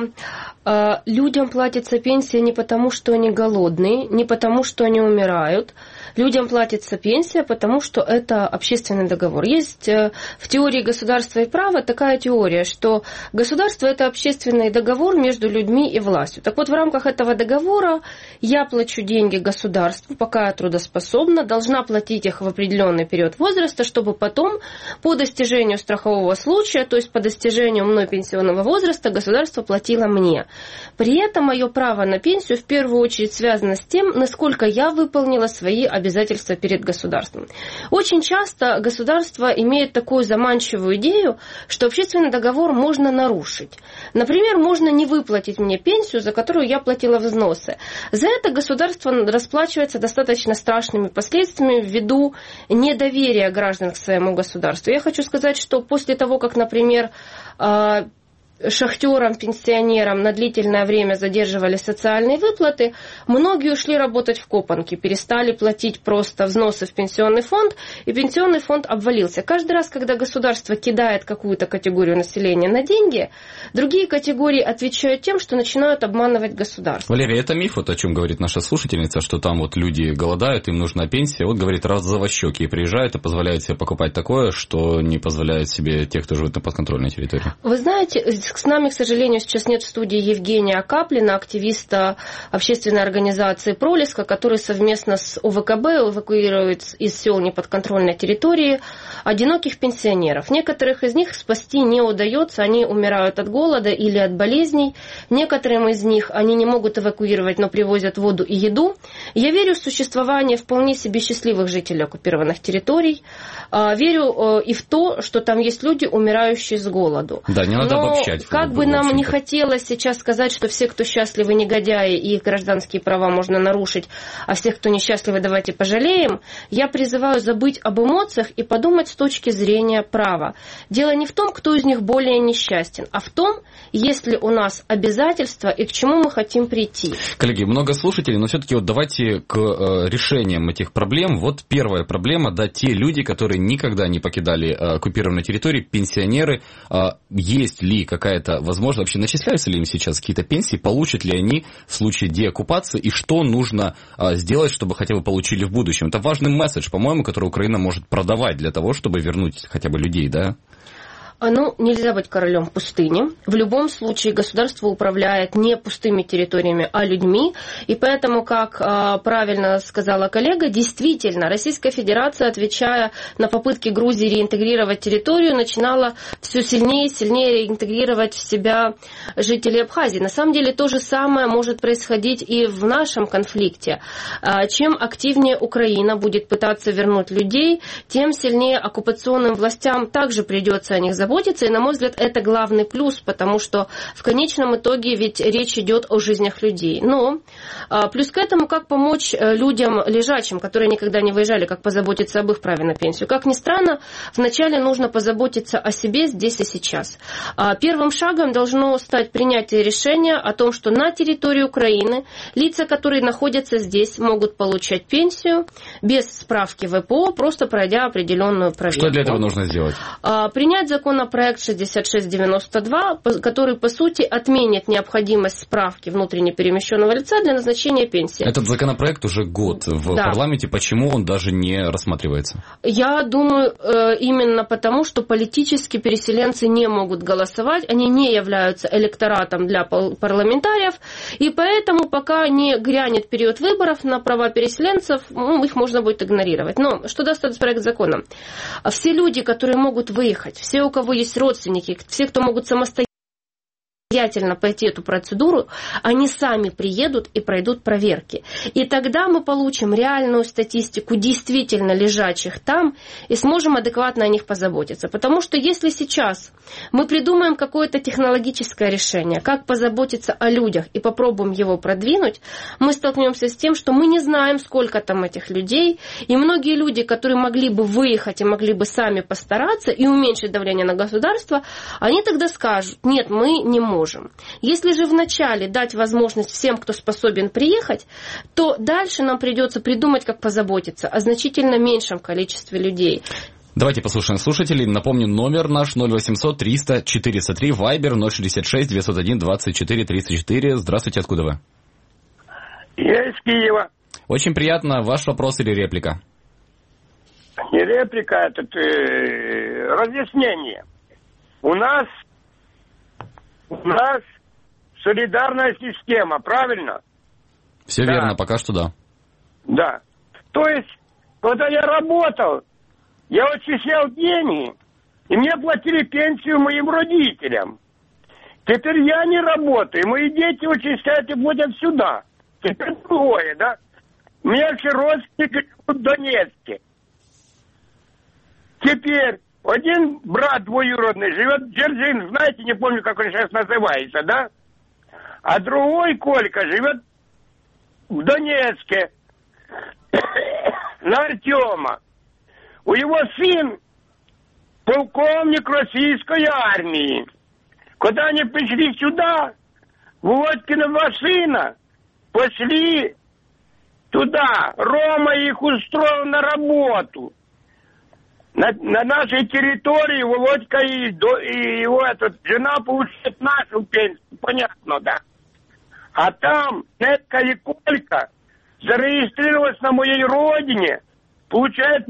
S9: людям платится пенсия не потому, что они голодные, не потому, что они умирают. Людям платится пенсия, потому что это общественный договор. Есть в теории государства и права такая теория, что государство – это общественный договор между людьми и властью. Так вот, в рамках этого договора я плачу деньги государству, пока я трудоспособна, должна платить их в определенный период возраста, чтобы потом по достижению страхового случая, то есть по достижению мной пенсионного возраста, государство платило мне. При этом мое право на пенсию в первую очередь связано с тем, насколько я выполнила свои обязательства перед государством. Очень часто государство имеет такую заманчивую идею, что общественный договор можно нарушить. Например, можно не выплатить мне пенсию, за которую я платила взносы. За это государство расплачивается достаточно страшными последствиями ввиду недоверия граждан к своему государству. Я хочу сказать, что после того, как, например, шахтерам, пенсионерам на длительное время задерживали социальные выплаты, многие ушли работать в копанки, перестали платить просто взносы в пенсионный фонд, и пенсионный фонд обвалился. Каждый раз, когда государство кидает какую-то категорию населения на деньги, другие категории отвечают тем, что начинают обманывать государство.
S2: Валерия, это миф, вот о чем говорит наша слушательница, что там вот люди голодают, им нужна пенсия. Вот, говорит, розовощеки приезжают и позволяют себе покупать такое, что не позволяет себе те, кто живет на подконтрольной территории.
S9: Вы знаете, с нами, к сожалению, сейчас нет в студии Евгения Каплина, активиста общественной организации «Пролеска», который совместно с ОВКБ эвакуирует из сел неподконтрольной территории одиноких пенсионеров. Некоторых из них спасти не удается, они умирают от голода или от болезней. Некоторым из них они не могут эвакуировать, но привозят воду и еду. Я верю в существование вполне себе счастливых жителей оккупированных территорий. Верю и в то, что там есть люди, умирающие с голоду.
S2: Да, не надо обобщать.
S9: Как бы нам не хотелось сейчас сказать, что все, кто счастливы, негодяи, и их гражданские права можно нарушить, а всех, кто несчастливы, давайте пожалеем, я призываю забыть об эмоциях и подумать с точки зрения права. Дело не в том, кто из них более несчастен, а в том, есть ли у нас обязательства и к чему мы хотим прийти.
S2: Коллеги, много слушателей, но все-таки вот давайте к решениям этих проблем. Вот первая проблема, да, те люди, которые никогда не покидали оккупированные территории, пенсионеры, есть ли какая-то возможность, вообще начисляются ли им сейчас какие-то пенсии, получат ли они в случае деоккупации, и что нужно сделать, чтобы хотя бы получили в будущем. Это важный месседж, по-моему, который Украина может продавать для того, чтобы вернуть хотя бы людей, да?
S9: Ну, нельзя быть королем пустыни. В любом случае государство управляет не пустыми территориями, а людьми. И поэтому, как правильно сказала коллега, действительно, Российская Федерация, отвечая на попытки Грузии реинтегрировать территорию, начинала все сильнее и сильнее реинтегрировать в себя жителей Абхазии. На самом деле то же самое может происходить и в нашем конфликте. Чем активнее Украина будет пытаться вернуть людей, тем сильнее оккупационным властям также придется о них заботиться. И, на мой взгляд, это главный плюс, потому что в конечном итоге ведь речь идет о жизнях людей. Но плюс к этому, как помочь людям лежачим, которые никогда не выезжали, как позаботиться об их праве на пенсию. Как ни странно, вначале нужно позаботиться о себе здесь и сейчас. Первым шагом должно стать принятие решения о том, что на территории Украины лица, которые находятся здесь, могут получать пенсию без справки ВПО, просто пройдя определенную проверку.
S2: Что для этого нужно сделать?
S9: Принять законопроект 6692, который, по сути, отменит необходимость справки внутренне перемещенного лица для назначения пенсии.
S2: Этот законопроект уже год в парламенте. Почему он даже не рассматривается?
S9: Я думаю, именно потому, что политически переселенцы не могут голосовать, они не являются электоратом для парламентариев, и поэтому, пока не грянет период выборов на права переселенцев, их можно будет игнорировать. Но что даст этот проект закона? Все люди, которые могут выехать, все, у кого есть родственники, все, кто могут самостоятельно пройти эту процедуру, они сами приедут и пройдут проверки. И тогда мы получим реальную статистику действительно лежачих там и сможем адекватно о них позаботиться. Потому что если сейчас мы придумаем какое-то технологическое решение, как позаботиться о людях и попробуем его продвинуть, мы столкнемся с тем, что мы не знаем, сколько там этих людей, и многие люди, которые могли бы выехать и могли бы сами постараться и уменьшить давление на государство, они тогда скажут: нет, мы не можем. Если же вначале дать возможность всем, кто способен приехать, то дальше нам придется придумать, как позаботиться о значительно меньшем количестве людей.
S2: Давайте послушаем слушателей. Напомню, номер наш 0800 300 403, Вайбер 066 901 24 34. Здравствуйте, откуда вы?
S18: Я из Киева.
S2: Очень приятно. Ваш вопрос или реплика?
S18: Не реплика, это разъяснение. У нас солидарная система, правильно?
S2: Все верно, пока что да.
S18: Да. То есть, когда я работал, я отчислял деньги, и мне платили пенсию моим родителям. Теперь я не работаю, мои дети отчисляют и платят сюда. Теперь другое, да? У меня все родственники в Донецке. Теперь один брат двоюродный живет в Дзержинске, знаете, не помню, как он сейчас называется, да? А другой, Колька, живет в Донецке, на Артема. У его сын полковник российской армии. Когда они пришли сюда, Володькина машина, пошли туда. Рома их устроил на работу. На нашей территории Володька и его жена получает нашу пенсию, понятно, да? А там Нетка и Колька зарегистрировалась на моей родине, получает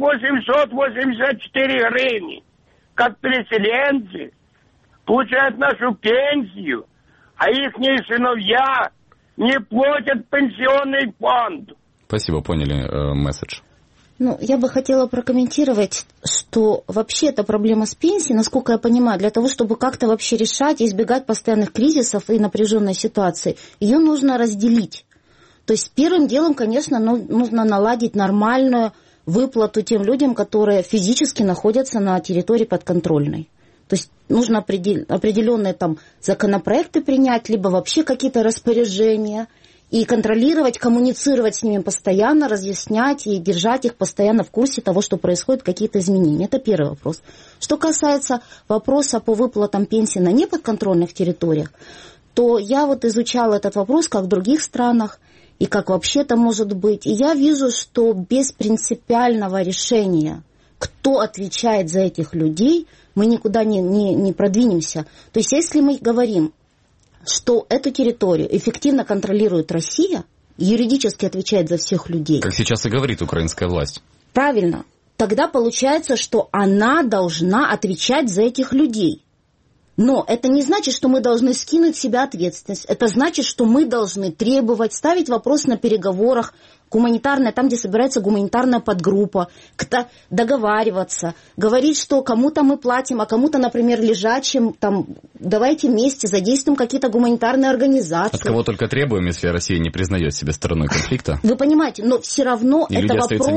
S18: 884 гривны. Как переселенцы получают нашу пенсию, а ихние сыновья не платят пенсионный фонд.
S2: Спасибо, поняли месседж.
S10: Ну, я бы хотела прокомментировать, что вообще эта проблема с пенсией, насколько я понимаю, для того, чтобы как-то вообще решать и избегать постоянных кризисов и напряженной ситуации, ее нужно разделить. То есть первым делом, конечно, нужно наладить нормальную выплату тем людям, которые физически находятся на территории подконтрольной. То есть нужно определенные там законопроекты принять, либо вообще какие-то распоряжения, и контролировать, коммуницировать с ними постоянно, разъяснять и держать их постоянно в курсе того, что происходит, какие-то изменения. Это первый вопрос. Что касается вопроса по выплатам пенсий на неподконтрольных территориях, то я вот изучала этот вопрос, как в других странах, и как вообще это может быть. И я вижу, что без принципиального решения, кто отвечает за этих людей, мы никуда не продвинемся. То есть если мы говорим, что эту территорию эффективно контролирует Россия, юридически отвечает за всех людей.
S2: Как сейчас и говорит украинская власть.
S10: Правильно. Тогда получается, что она должна отвечать за этих людей. Но это не значит, что мы должны скинуть с себя ответственность. Это значит, что мы должны требовать, ставить вопрос на переговорах, гуманитарная, там, где собирается гуманитарная подгруппа, договариваться, говорить, что кому-то мы платим, а кому-то, например, лежачим, там, давайте вместе задействуем какие-то гуманитарные организации.
S2: От кого только требуем, если Россия не признает себя стороной конфликта.
S10: Вы понимаете, но все равно
S2: и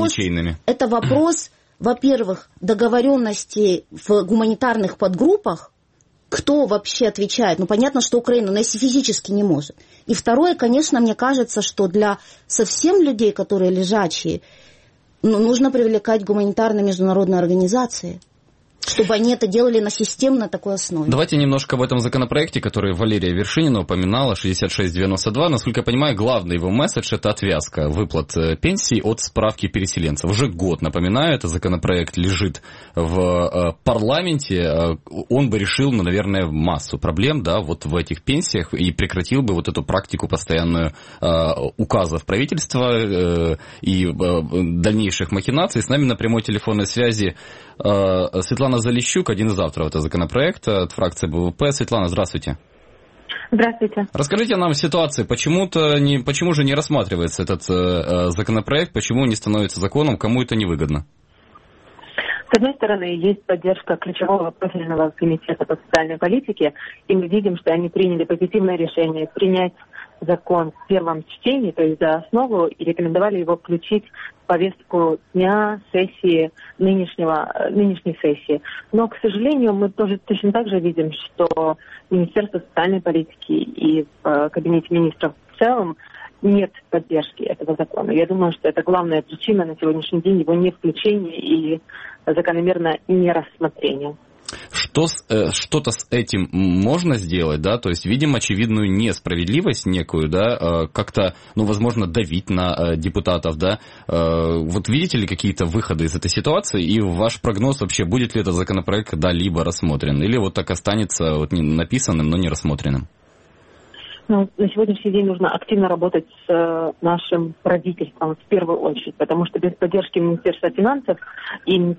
S10: это вопрос, во-первых, договоренности в гуманитарных подгруппах, кто вообще отвечает? Ну, понятно, что Украина, но если физически не может. И второе, конечно, мне кажется, что для совсем людей, которые лежачие, нужно привлекать гуманитарные международные организации, чтобы они это делали на системной такой основе.
S2: Давайте немножко об этом законопроекте, который Валерия Вершинина упоминала, 6692. Насколько я понимаю, главный его месседж – это отвязка выплат пенсий от справки переселенцев. Уже год, напоминаю, этот законопроект лежит в парламенте. Он бы решил, наверное, массу проблем, да, вот в этих пенсиях и прекратил бы вот эту практику постоянную указов правительства и дальнейших махинаций. С нами на прямой телефонной связи Светлана Залищук, один из авторов этого законопроекта от фракции БВП. Светлана, здравствуйте.
S20: Здравствуйте.
S2: Расскажите нам ситуацию, почему же не рассматривается этот законопроект, почему не становится законом, кому это невыгодно?
S20: С одной стороны, есть поддержка ключевого профильного комитета по социальной политике, и мы видим, что они приняли позитивное решение принять закон в первом чтении, то есть за основу, и рекомендовали его включить в повестку дня сессии нынешней сессии. Но, к сожалению, мы тоже точно так же видим, что Министерство социальной политики и в Кабинете министров в целом нет поддержки этого закона. Я думаю, что это главная причина на сегодняшний день его не включения и закономерно не рассмотрения.
S2: Что-то с этим можно сделать, да, то есть видим очевидную несправедливость некую, да, как-то, возможно, давить на депутатов, да, вот видите ли какие-то выходы из этой ситуации, и ваш прогноз вообще, будет ли этот законопроект когда-либо рассмотрен, или вот так останется вот написанным, но не рассмотренным?
S20: На сегодняшний день нужно активно работать с нашим правительством в первую очередь, потому что без поддержки Министерства финансов и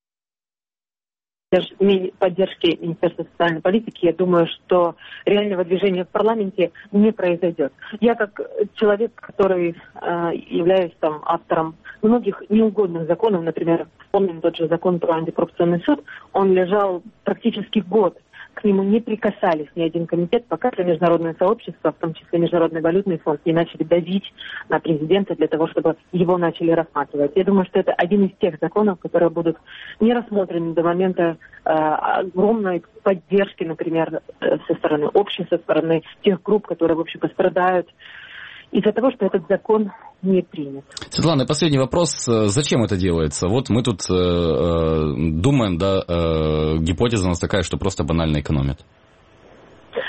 S20: поддержки Министерства социальной политики, я думаю, что реального движения в парламенте не произойдет. Я как человек, который являюсь автором многих неугодных законов, например, вспомним тот же закон про антикоррупционный суд, он лежал практически год. К нему не прикасались ни один комитет, пока международное сообщество, в том числе Международный валютный фонд, не начали давить на президента для того, чтобы его начали рассматривать. Я думаю, что это один из тех законов, которые будут не рассмотрены до момента огромной поддержки, например, со стороны общества, со стороны тех групп, которые, в общем, пострадают из-за того, что этот закон не принят.
S2: Светлана, последний вопрос. Зачем это делается? Вот мы тут думаем, да, гипотеза у нас такая, что просто банально экономят.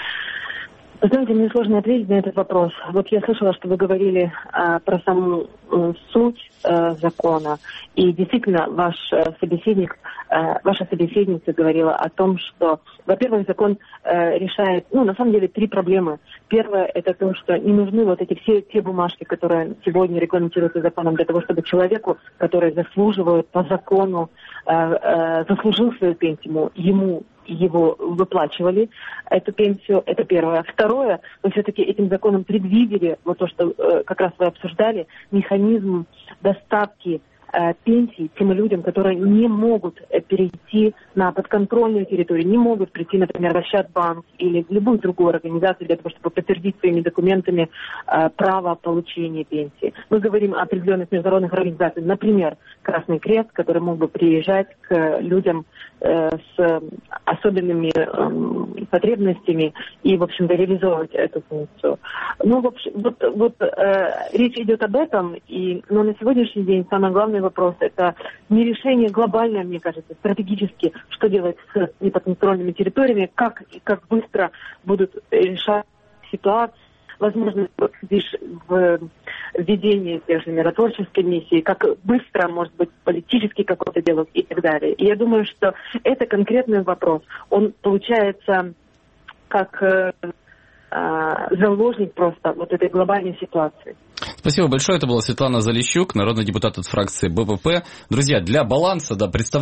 S20: Знаете, мне сложно ответить на этот вопрос. Вот я слышала, что вы говорили про саму суть закона. И действительно, ваша собеседница говорила о том, что, во-первых, закон решает, на самом деле, 3 проблемы. Первое, это то, что не нужны вот эти все те бумажки, которые сегодня регламентируются законом, для того, чтобы человеку, который заслуживает по закону, заслужил свою пенсию, ему его выплачивали, эту пенсию, это первое. Второе, мы все-таки этим законом предвидели, вот то, что как раз вы обсуждали, механизм доставки пенсий тем людям, которые не могут перейти на подконтрольную территорию, не могут прийти, например, в Ощадбанк или в любую другую организацию для того, чтобы подтвердить своими документами право получения пенсии. Мы говорим о определенных международных организациях, например, Красный Крест, который мог бы приезжать к людям с особенными потребностями и, в общем-то, реализовывать эту функцию. Речь идет об этом, но на сегодняшний день самое главное вопрос – это не решение глобальное, мне кажется, стратегически, что делать с неподконтрольными территориями, как быстро будут решать ситуацию, возможно, лишь в введении тех же миротворческой миссии, как быстро, может быть, политический какой-то диалог и так далее. И я думаю, что это конкретный вопрос. Он получается как заложник просто вот этой глобальной ситуации.
S2: Спасибо большое. Это была Светлана Залищук, народный депутат от фракции БПП. Друзья, для баланса,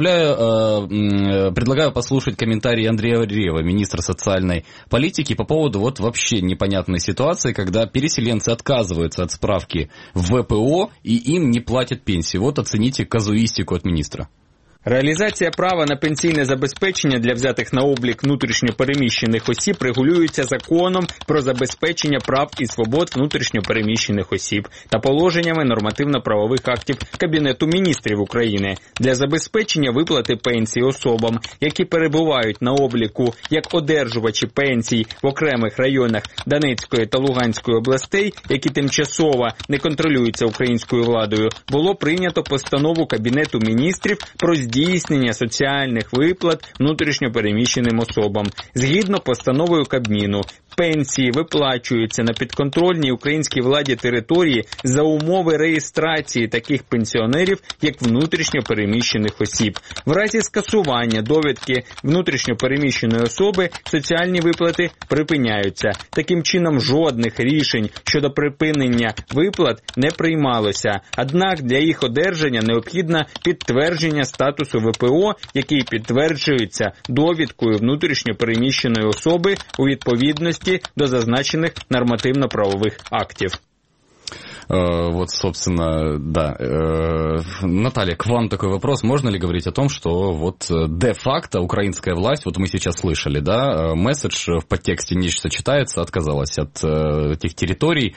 S2: предлагаю послушать комментарий Андрея Рева, министра социальной политики, по поводу вот вообще непонятной ситуации, когда переселенцы отказываются от справки в ВПО и им не платят пенсии. Вот оцените казуистику от міністра.
S21: Реалізація права на пенсійне забезпечення для взятих на облік внутрішньо переміщених осіб регулюється законом про забезпечення прав і свобод внутрішньо переміщених осіб та положеннями нормативно-правових актів Кабінету міністрів України. Для забезпечення виплати пенсій особам, які перебувають на обліку як одержувачі пенсій в окремих районах Донецької та Луганської областей, які тимчасово не контролюються українською владою, було прийнято постанову Кабінету міністрів про здійснення соціальних виплат внутрішньо переміщеним особам. Згідно постановою Кабміну, пенсії виплачуються на підконтрольній українській владі території за умови реєстрації таких пенсіонерів, як внутрішньо переміщених осіб. В разі скасування довідки внутрішньо переміщеної особи соціальні виплати припиняються. Таким чином, жодних рішень щодо припинення виплат не приймалося. Однак для їх одержання необхідно підтвердження статусу ВПО, який підтверджується довідкою внутрішньо переміщеної особи у відповідності до зазначених нормативно-правових актів.
S2: Вот, собственно, да. Наталья, к вам такой вопрос. Можно ли говорить о том, что вот де-факто украинская власть, вот мы сейчас слышали, да, месседж в подтексте нечто читается, отказалась от этих территорий,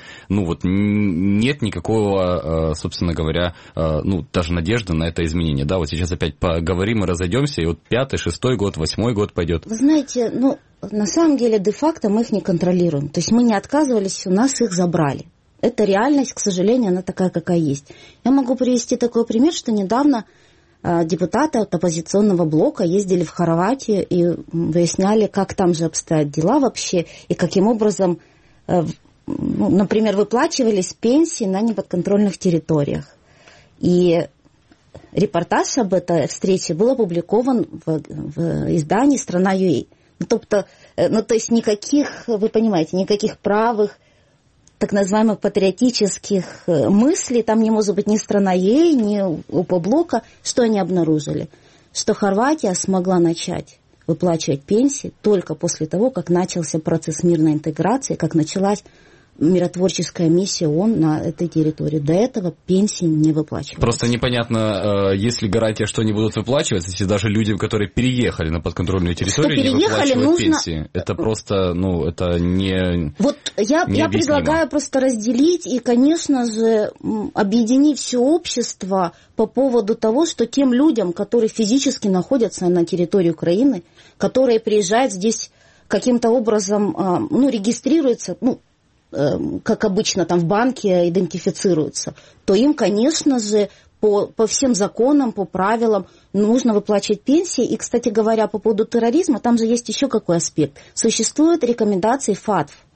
S2: нет никакого, собственно говоря, даже надежды на это изменение, да, вот сейчас опять поговорим и разойдемся, и вот 5-й, 6-й год, 8-й год пойдет.
S10: Вы знаете, на самом деле, де-факто мы их не контролируем, то есть мы не отказывались, у нас их забрали. Это реальность, к сожалению, она такая, какая есть. Я могу привести такой пример, что недавно депутаты от оппозиционного блока ездили в Хорватию и выясняли, как там же обстоят дела вообще, и каким образом, например, выплачивались пенсии на неподконтрольных территориях. И репортаж об этой встрече был опубликован в издании «Страна.ua». То есть никаких, вы понимаете, никаких правых, так называемых патриотических мыслей, там не может быть ни страна.ua, ни УП-блока. Что они обнаружили? Что Хорватия смогла начать выплачивать пенсии только после того, как начался процесс мирной интеграции, как началась миротворческая миссия ООН на этой территории. До этого пенсии не выплачивались.
S2: Просто непонятно, есть ли гарантия, что они будут выплачиваться, если даже людям, которые переехали на подконтрольную территорию, не выплачивают пенсии. Это просто, это не...
S10: Вот я предлагаю просто разделить и, конечно же, объединить все общество по поводу того, что тем людям, которые физически находятся на территории Украины, которые приезжают здесь каким-то образом, регистрируются, как обычно там в банке идентифицируются, то им, конечно же, по всем законам, по правилам нужно выплачивать пенсии. И, кстати говоря, по поводу терроризма, там же есть еще какой аспект. Существуют рекомендации ФАТФ.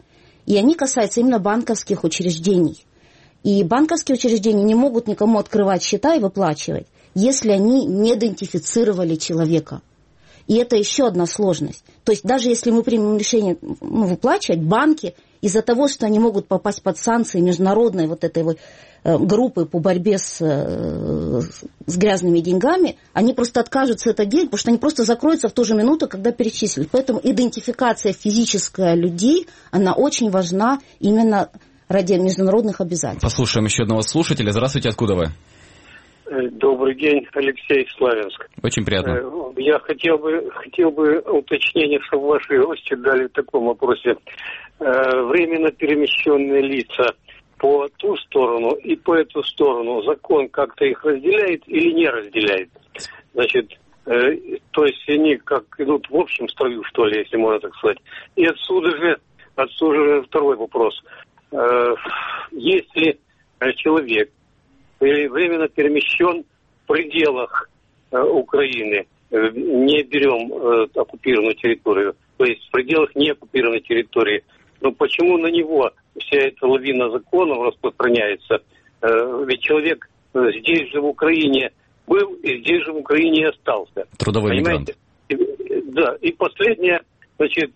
S10: И они касаются именно банковских учреждений. И банковские учреждения не могут никому открывать счета и выплачивать, если они не идентифицировали человека. И это еще одна сложность. То есть даже если мы примем решение выплачивать, банки из-за того, что они могут попасть под санкции международной вот этой вот группы по борьбе с грязными деньгами, они просто откажутся это делать, потому что они просто закроются в ту же минуту, когда перечислят. Поэтому идентификация физическая людей, она очень важна именно ради международных обязательств.
S2: Послушаем еще одного слушателя. Здравствуйте, откуда вы?
S3: Добрый день, Алексей, Славянск.
S2: Очень приятно.
S3: Я хотел бы уточнение, чтобы ваши гости дали в таком вопросе. Временно перемещенные лица по ту сторону и по эту сторону, закон как-то их разделяет или не разделяет? Значит, то есть они как идут в общем строю, что ли, если можно так сказать. И отсюда же второй вопрос. Если человек временно перемещен в пределах Украины, не берем оккупированную территорию, то есть в пределах неоккупированной территории, но почему на него вся эта лавина законов распространяется? Ведь человек здесь же в Украине был и здесь же в Украине и остался.
S2: Трудовой мигрант.
S3: Да, и последнее, значит,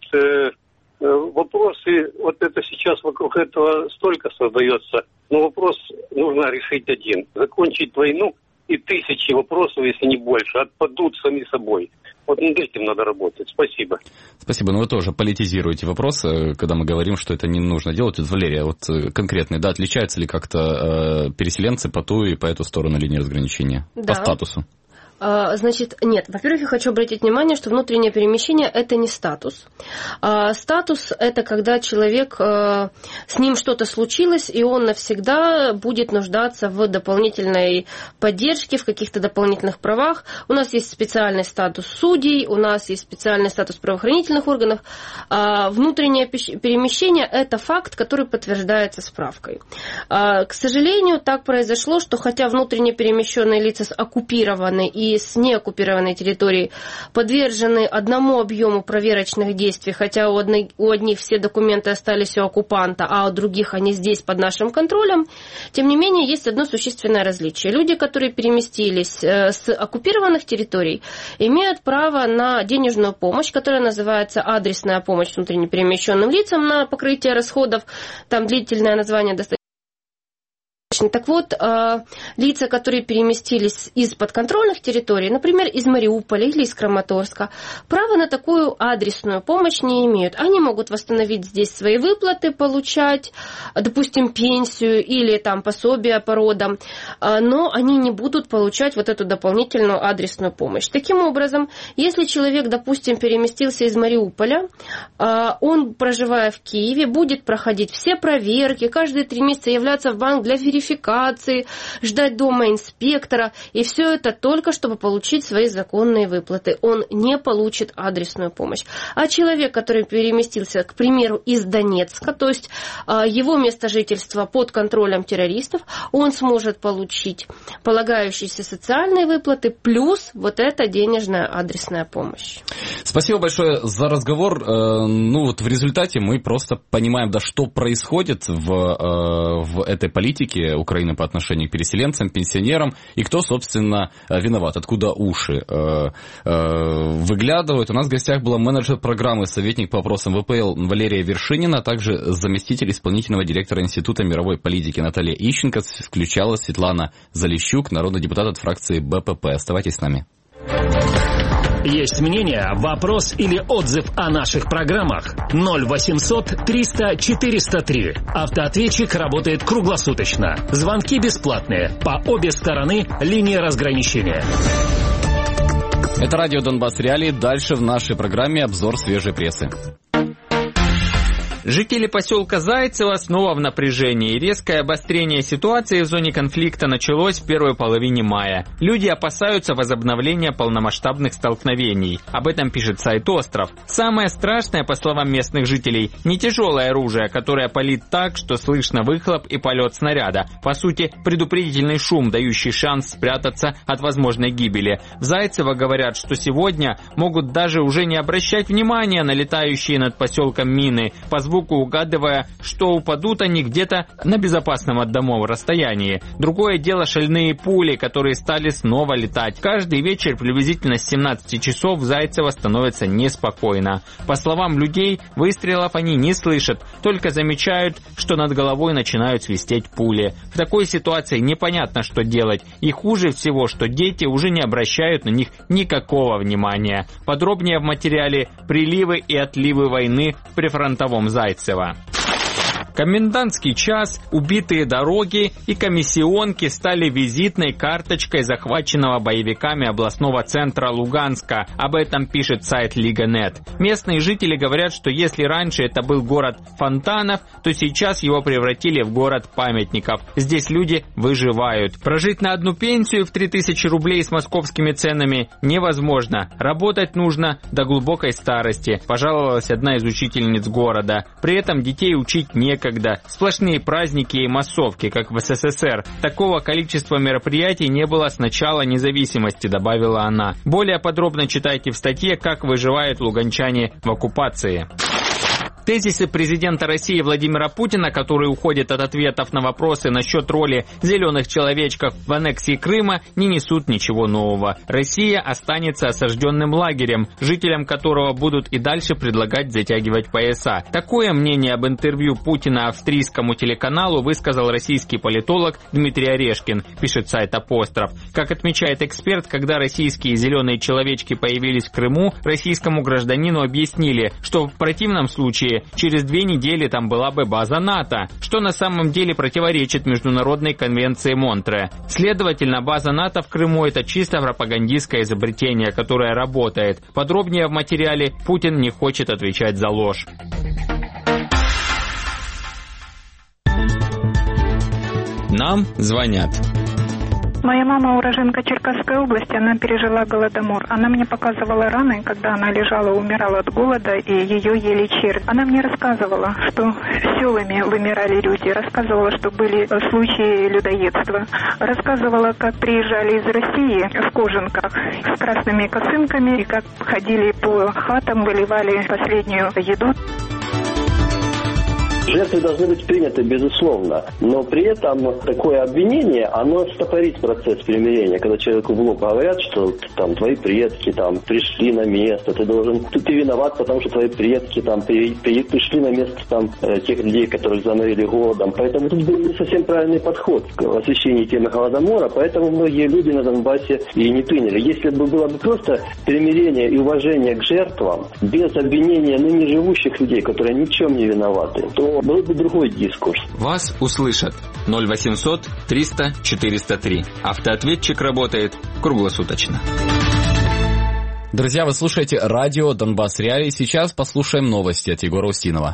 S3: вопросы, вот это сейчас вокруг этого столько создается, но вопрос нужно решить один. Закончить войну, и тысячи вопросов, если не больше, отпадут сами собой. Вот над этим надо работать. Спасибо.
S2: Спасибо. Но вы тоже политизируете вопрос, когда мы говорим, что это не нужно делать. Вот, Валерия, вот конкретно, да, отличаются ли как-то переселенцы по ту и по эту сторону линии разграничения? Да. По статусу?
S9: Значит, нет. Во-первых, я хочу обратить внимание, что внутреннее перемещение – это не статус. Статус – это когда человек, с ним что-то случилось, и он навсегда будет нуждаться в дополнительной поддержке, в каких-то дополнительных правах. У нас есть специальный статус судей, у нас есть специальный статус правоохранительных органов. Внутреннее перемещение – это факт, который подтверждается справкой. К сожалению, так произошло, что хотя внутренне перемещенные лица оккупированы и с неоккупированной территории подвержены одному объему проверочных действий, хотя у одних все документы остались у оккупанта, а у других они здесь под нашим контролем, тем не менее есть одно существенное различие. Люди, которые переместились с оккупированных территорий, имеют право на денежную помощь, которая называется адресная помощь внутренне перемещенным лицам на покрытие расходов, там длительное название достаточно. Так вот, лица, которые переместились из подконтрольных территорий, например, из Мариуполя или из Краматорска, права на такую адресную помощь не имеют. Они могут восстановить здесь свои выплаты, получать, допустим, пенсию или там пособие по родам, но они не будут получать вот эту дополнительную адресную помощь. Таким образом, если человек, допустим, переместился из Мариуполя, он, проживая в Киеве, будет проходить все проверки, каждые 3 месяца являться в банк для верификации, ждать дома инспектора, и все это только чтобы получить свои законные выплаты. Он не получит адресную помощь. А человек, который переместился, к примеру, из Донецка, то есть его место жительства под контролем террористов, он сможет получить полагающиеся социальные выплаты плюс вот эта денежная адресная помощь.
S2: Спасибо большое за разговор. Ну вот в результате мы просто понимаем, да, что происходит в этой политике Украины по отношению к переселенцам, пенсионерам, и кто, собственно, виноват, откуда уши выглядывают. У нас в гостях была менеджер программы, советник по вопросам ВПЛ Валерия Вершинина, а также заместитель исполнительного директора Института мировой политики Наталья Ищенко, включалась Светлана Залищук, народный депутат от фракции БПП. Оставайтесь с нами.
S1: Есть мнение, вопрос или отзыв о наших программах? 0800 300 403. Автоответчик работает круглосуточно. Звонки бесплатные. По обе стороны линии разграничения.
S2: Это радио Донбасс Реалии. Дальше в нашей программе обзор свежей прессы.
S21: Жители поселка Зайцево снова в напряжении. Резкое обострение ситуации в зоне конфликта началось в первой половине мая. Люди опасаются возобновления полномасштабных столкновений. Об этом пишет сайт «Остров». Самое страшное, по словам местных жителей, не тяжелое оружие, которое палит так, что слышно выхлоп и полет снаряда. По сути, предупредительный шум, дающий шанс спрятаться от возможной гибели. В Зайцево говорят, что сегодня могут даже уже не обращать внимания на летающие над поселком мины, позволить звуку угадывая, что упадут они где-то на безопасном от домов расстоянии. Другое дело шальные пули, которые стали снова летать. Каждый вечер приблизительно с 17 часов в Зайцево становится неспокойно. По словам людей, выстрелов они не слышат, только замечают, что над головой начинают свистеть пули. В такой ситуации непонятно, что делать. И хуже всего, что дети уже не обращают на них никакого внимания. Подробнее в материале «Приливы и отливы войны в прифронтовом Зайцево». Комендантский час, убитые дороги и комиссионки стали визитной карточкой захваченного боевиками областного центра Луганска. Об этом пишет сайт Лига.нет. Местные жители говорят, что если раньше это был город фонтанов, то сейчас его превратили в город памятников. Здесь люди выживают. Прожить на одну пенсию в 3000 рублей с московскими ценами невозможно. Работать нужно до глубокой старости, пожаловалась одна из учительниц города. При этом детей учить некогда. Сплошные праздники и массовки, как в СССР. Такого количества мероприятий не было с начала независимости, добавила она. Более подробно читайте в статье «Как выживают луганчане в оккупации». Тезисы президента России Владимира Путина, которые уходят от ответов на вопросы насчет роли зеленых человечков в аннексии Крыма, не несут ничего нового. Россия останется осажденным лагерем, жителям которого будут и дальше предлагать затягивать пояса. Такое мнение об интервью Путина австрийскому телеканалу высказал российский политолог Дмитрий Орешкин, пишет сайт «Апостроф». Как отмечает эксперт, когда российские зеленые человечки появились в Крыму, российскому гражданину объяснили, что в противном случае через 2 недели там была бы база НАТО, что на самом деле противоречит Международной конвенции Монтре. Следовательно, база НАТО в Крыму – это чисто пропагандистское изобретение, которое работает. Подробнее в материале «Путин не хочет отвечать за ложь». Нам звонят.
S4: Моя мама уроженка Черкасской области, она пережила голодомор. Она мне показывала раны, когда она лежала, умирала от голода, и ее ели черви. Она мне рассказывала, что селами вымирали люди, рассказывала, что были случаи людоедства. Рассказывала, как приезжали из России в кожанках с красными косынками, и как ходили по хатам, выливали последнюю еду.
S22: Жертвы должны быть приняты, безусловно, но при этом такое обвинение, оно стопорит процесс примирения, когда человеку в лоб говорят, что там твои предки там пришли на место, ты виноват, потому что твои предки там пришли на место там тех людей, которых заморили голодом. Поэтому тут был не совсем правильный подход к освещению темы голодомора, поэтому многие люди на Донбассе и не приняли. Если бы было бы просто примирение и уважение к жертвам, без обвинения ныне живущих людей, которые ни в чем не виноваты, то был бы другой дискурс.
S21: Вас услышат. 0800 300 403. Автоответчик работает круглосуточно.
S2: Друзья, вы слушаете радио «Донбасс Реалии». Сейчас послушаем новости от Егора Устинова.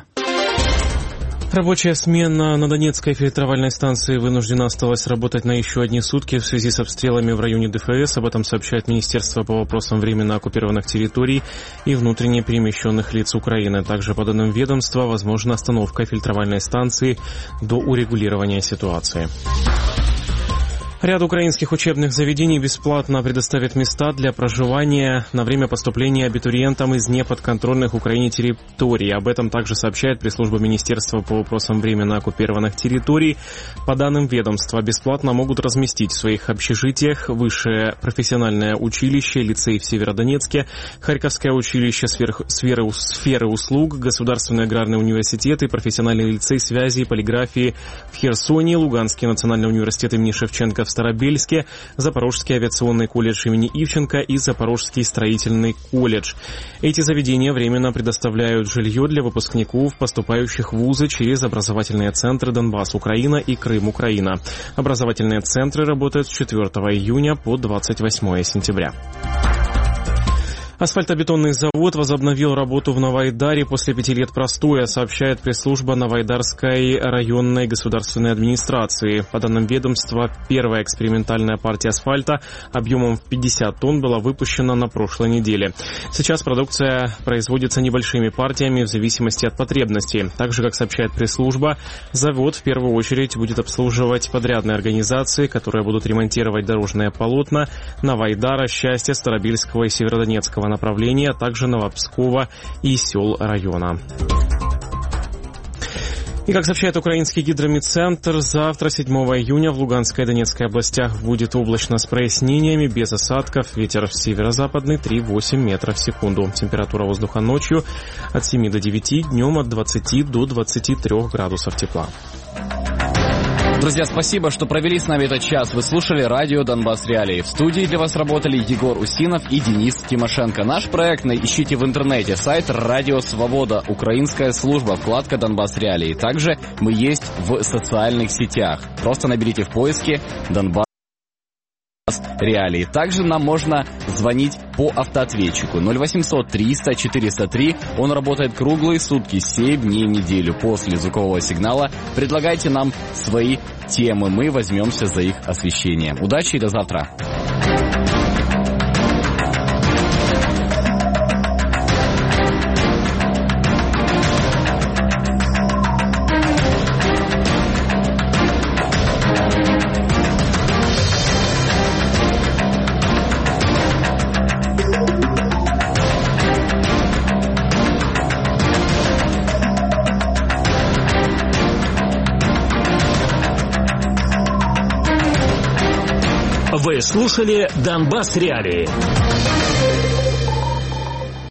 S23: Рабочая смена на Донецкой фильтровальной станции вынуждена осталась работать на еще одни сутки в связи с обстрелами в районе ДФС. Об этом сообщает Министерство по вопросам временно оккупированных территорий и внутренне перемещенных лиц Украины. Также, по данным ведомства, возможна остановка фильтровальной станции до урегулирования ситуации. Ряд украинских учебных заведений бесплатно предоставит места для проживания на время поступления абитуриентам из неподконтрольных Украине территорий. Об этом также сообщает пресс-служба Министерства по вопросам временно оккупированных территорий. По данным ведомства, бесплатно могут разместить в своих общежитиях высшее профессиональное училище, лицей в Северодонецке, Харьковское училище сферы услуг, Государственный аграрный университет и профессиональный лицей связи и полиграфии в Херсоне, Луганский национальный университет имени Шевченко в Старобельске, Запорожский авиационный колледж имени Ивченко и Запорожский строительный колледж. Эти заведения временно предоставляют жилье для выпускников, поступающих в вузы через образовательные центры «Донбасс Украина» и «Крым Украина». Образовательные центры работают с 4 июня по 28 сентября. Асфальтобетонный завод возобновил работу в Новоайдаре после 5 лет простоя, сообщает пресс-служба Новоайдарской районной государственной администрации. По данным ведомства, первая экспериментальная партия асфальта объемом в 50 тонн была выпущена на прошлой неделе. Сейчас продукция производится небольшими партиями в зависимости от потребностей. Также, как сообщает пресс-служба, завод в первую очередь будет обслуживать подрядные организации, которые будут ремонтировать дорожные полотна Новоайдара, Счастья, Старобельского и Северодонецкого направления, а также Новопскова и сел района. И, как сообщает украинский гидромедцентр, завтра, 7 июня, в Луганской и Донецкой областях будет облачно с прояснениями, без осадков. Ветер северо-западный 3,8 метров в секунду. Температура воздуха ночью от 7 до 9, днем от 20 до 23 градусов тепла.
S2: Друзья, спасибо, что провели с нами этот час. Вы слушали радио «Донбасс Реалии». В студии для вас работали Егор Усинов и Денис Тимошенко. Наш проект ищите в интернете. Сайт «Радио Свобода», украинская служба, вкладка «Донбасс Реалии». Также мы есть в социальных сетях. Просто наберите в поиске «Донбасс Реалии». Также нам можно звонить по автоответчику 0800 300 403. Он работает круглые сутки, 7 дней в неделю. После звукового сигнала предлагайте нам свои темы. Мы возьмемся за их освещение. Удачи и до завтра.
S1: Вы слушали «Донбасс Реалии».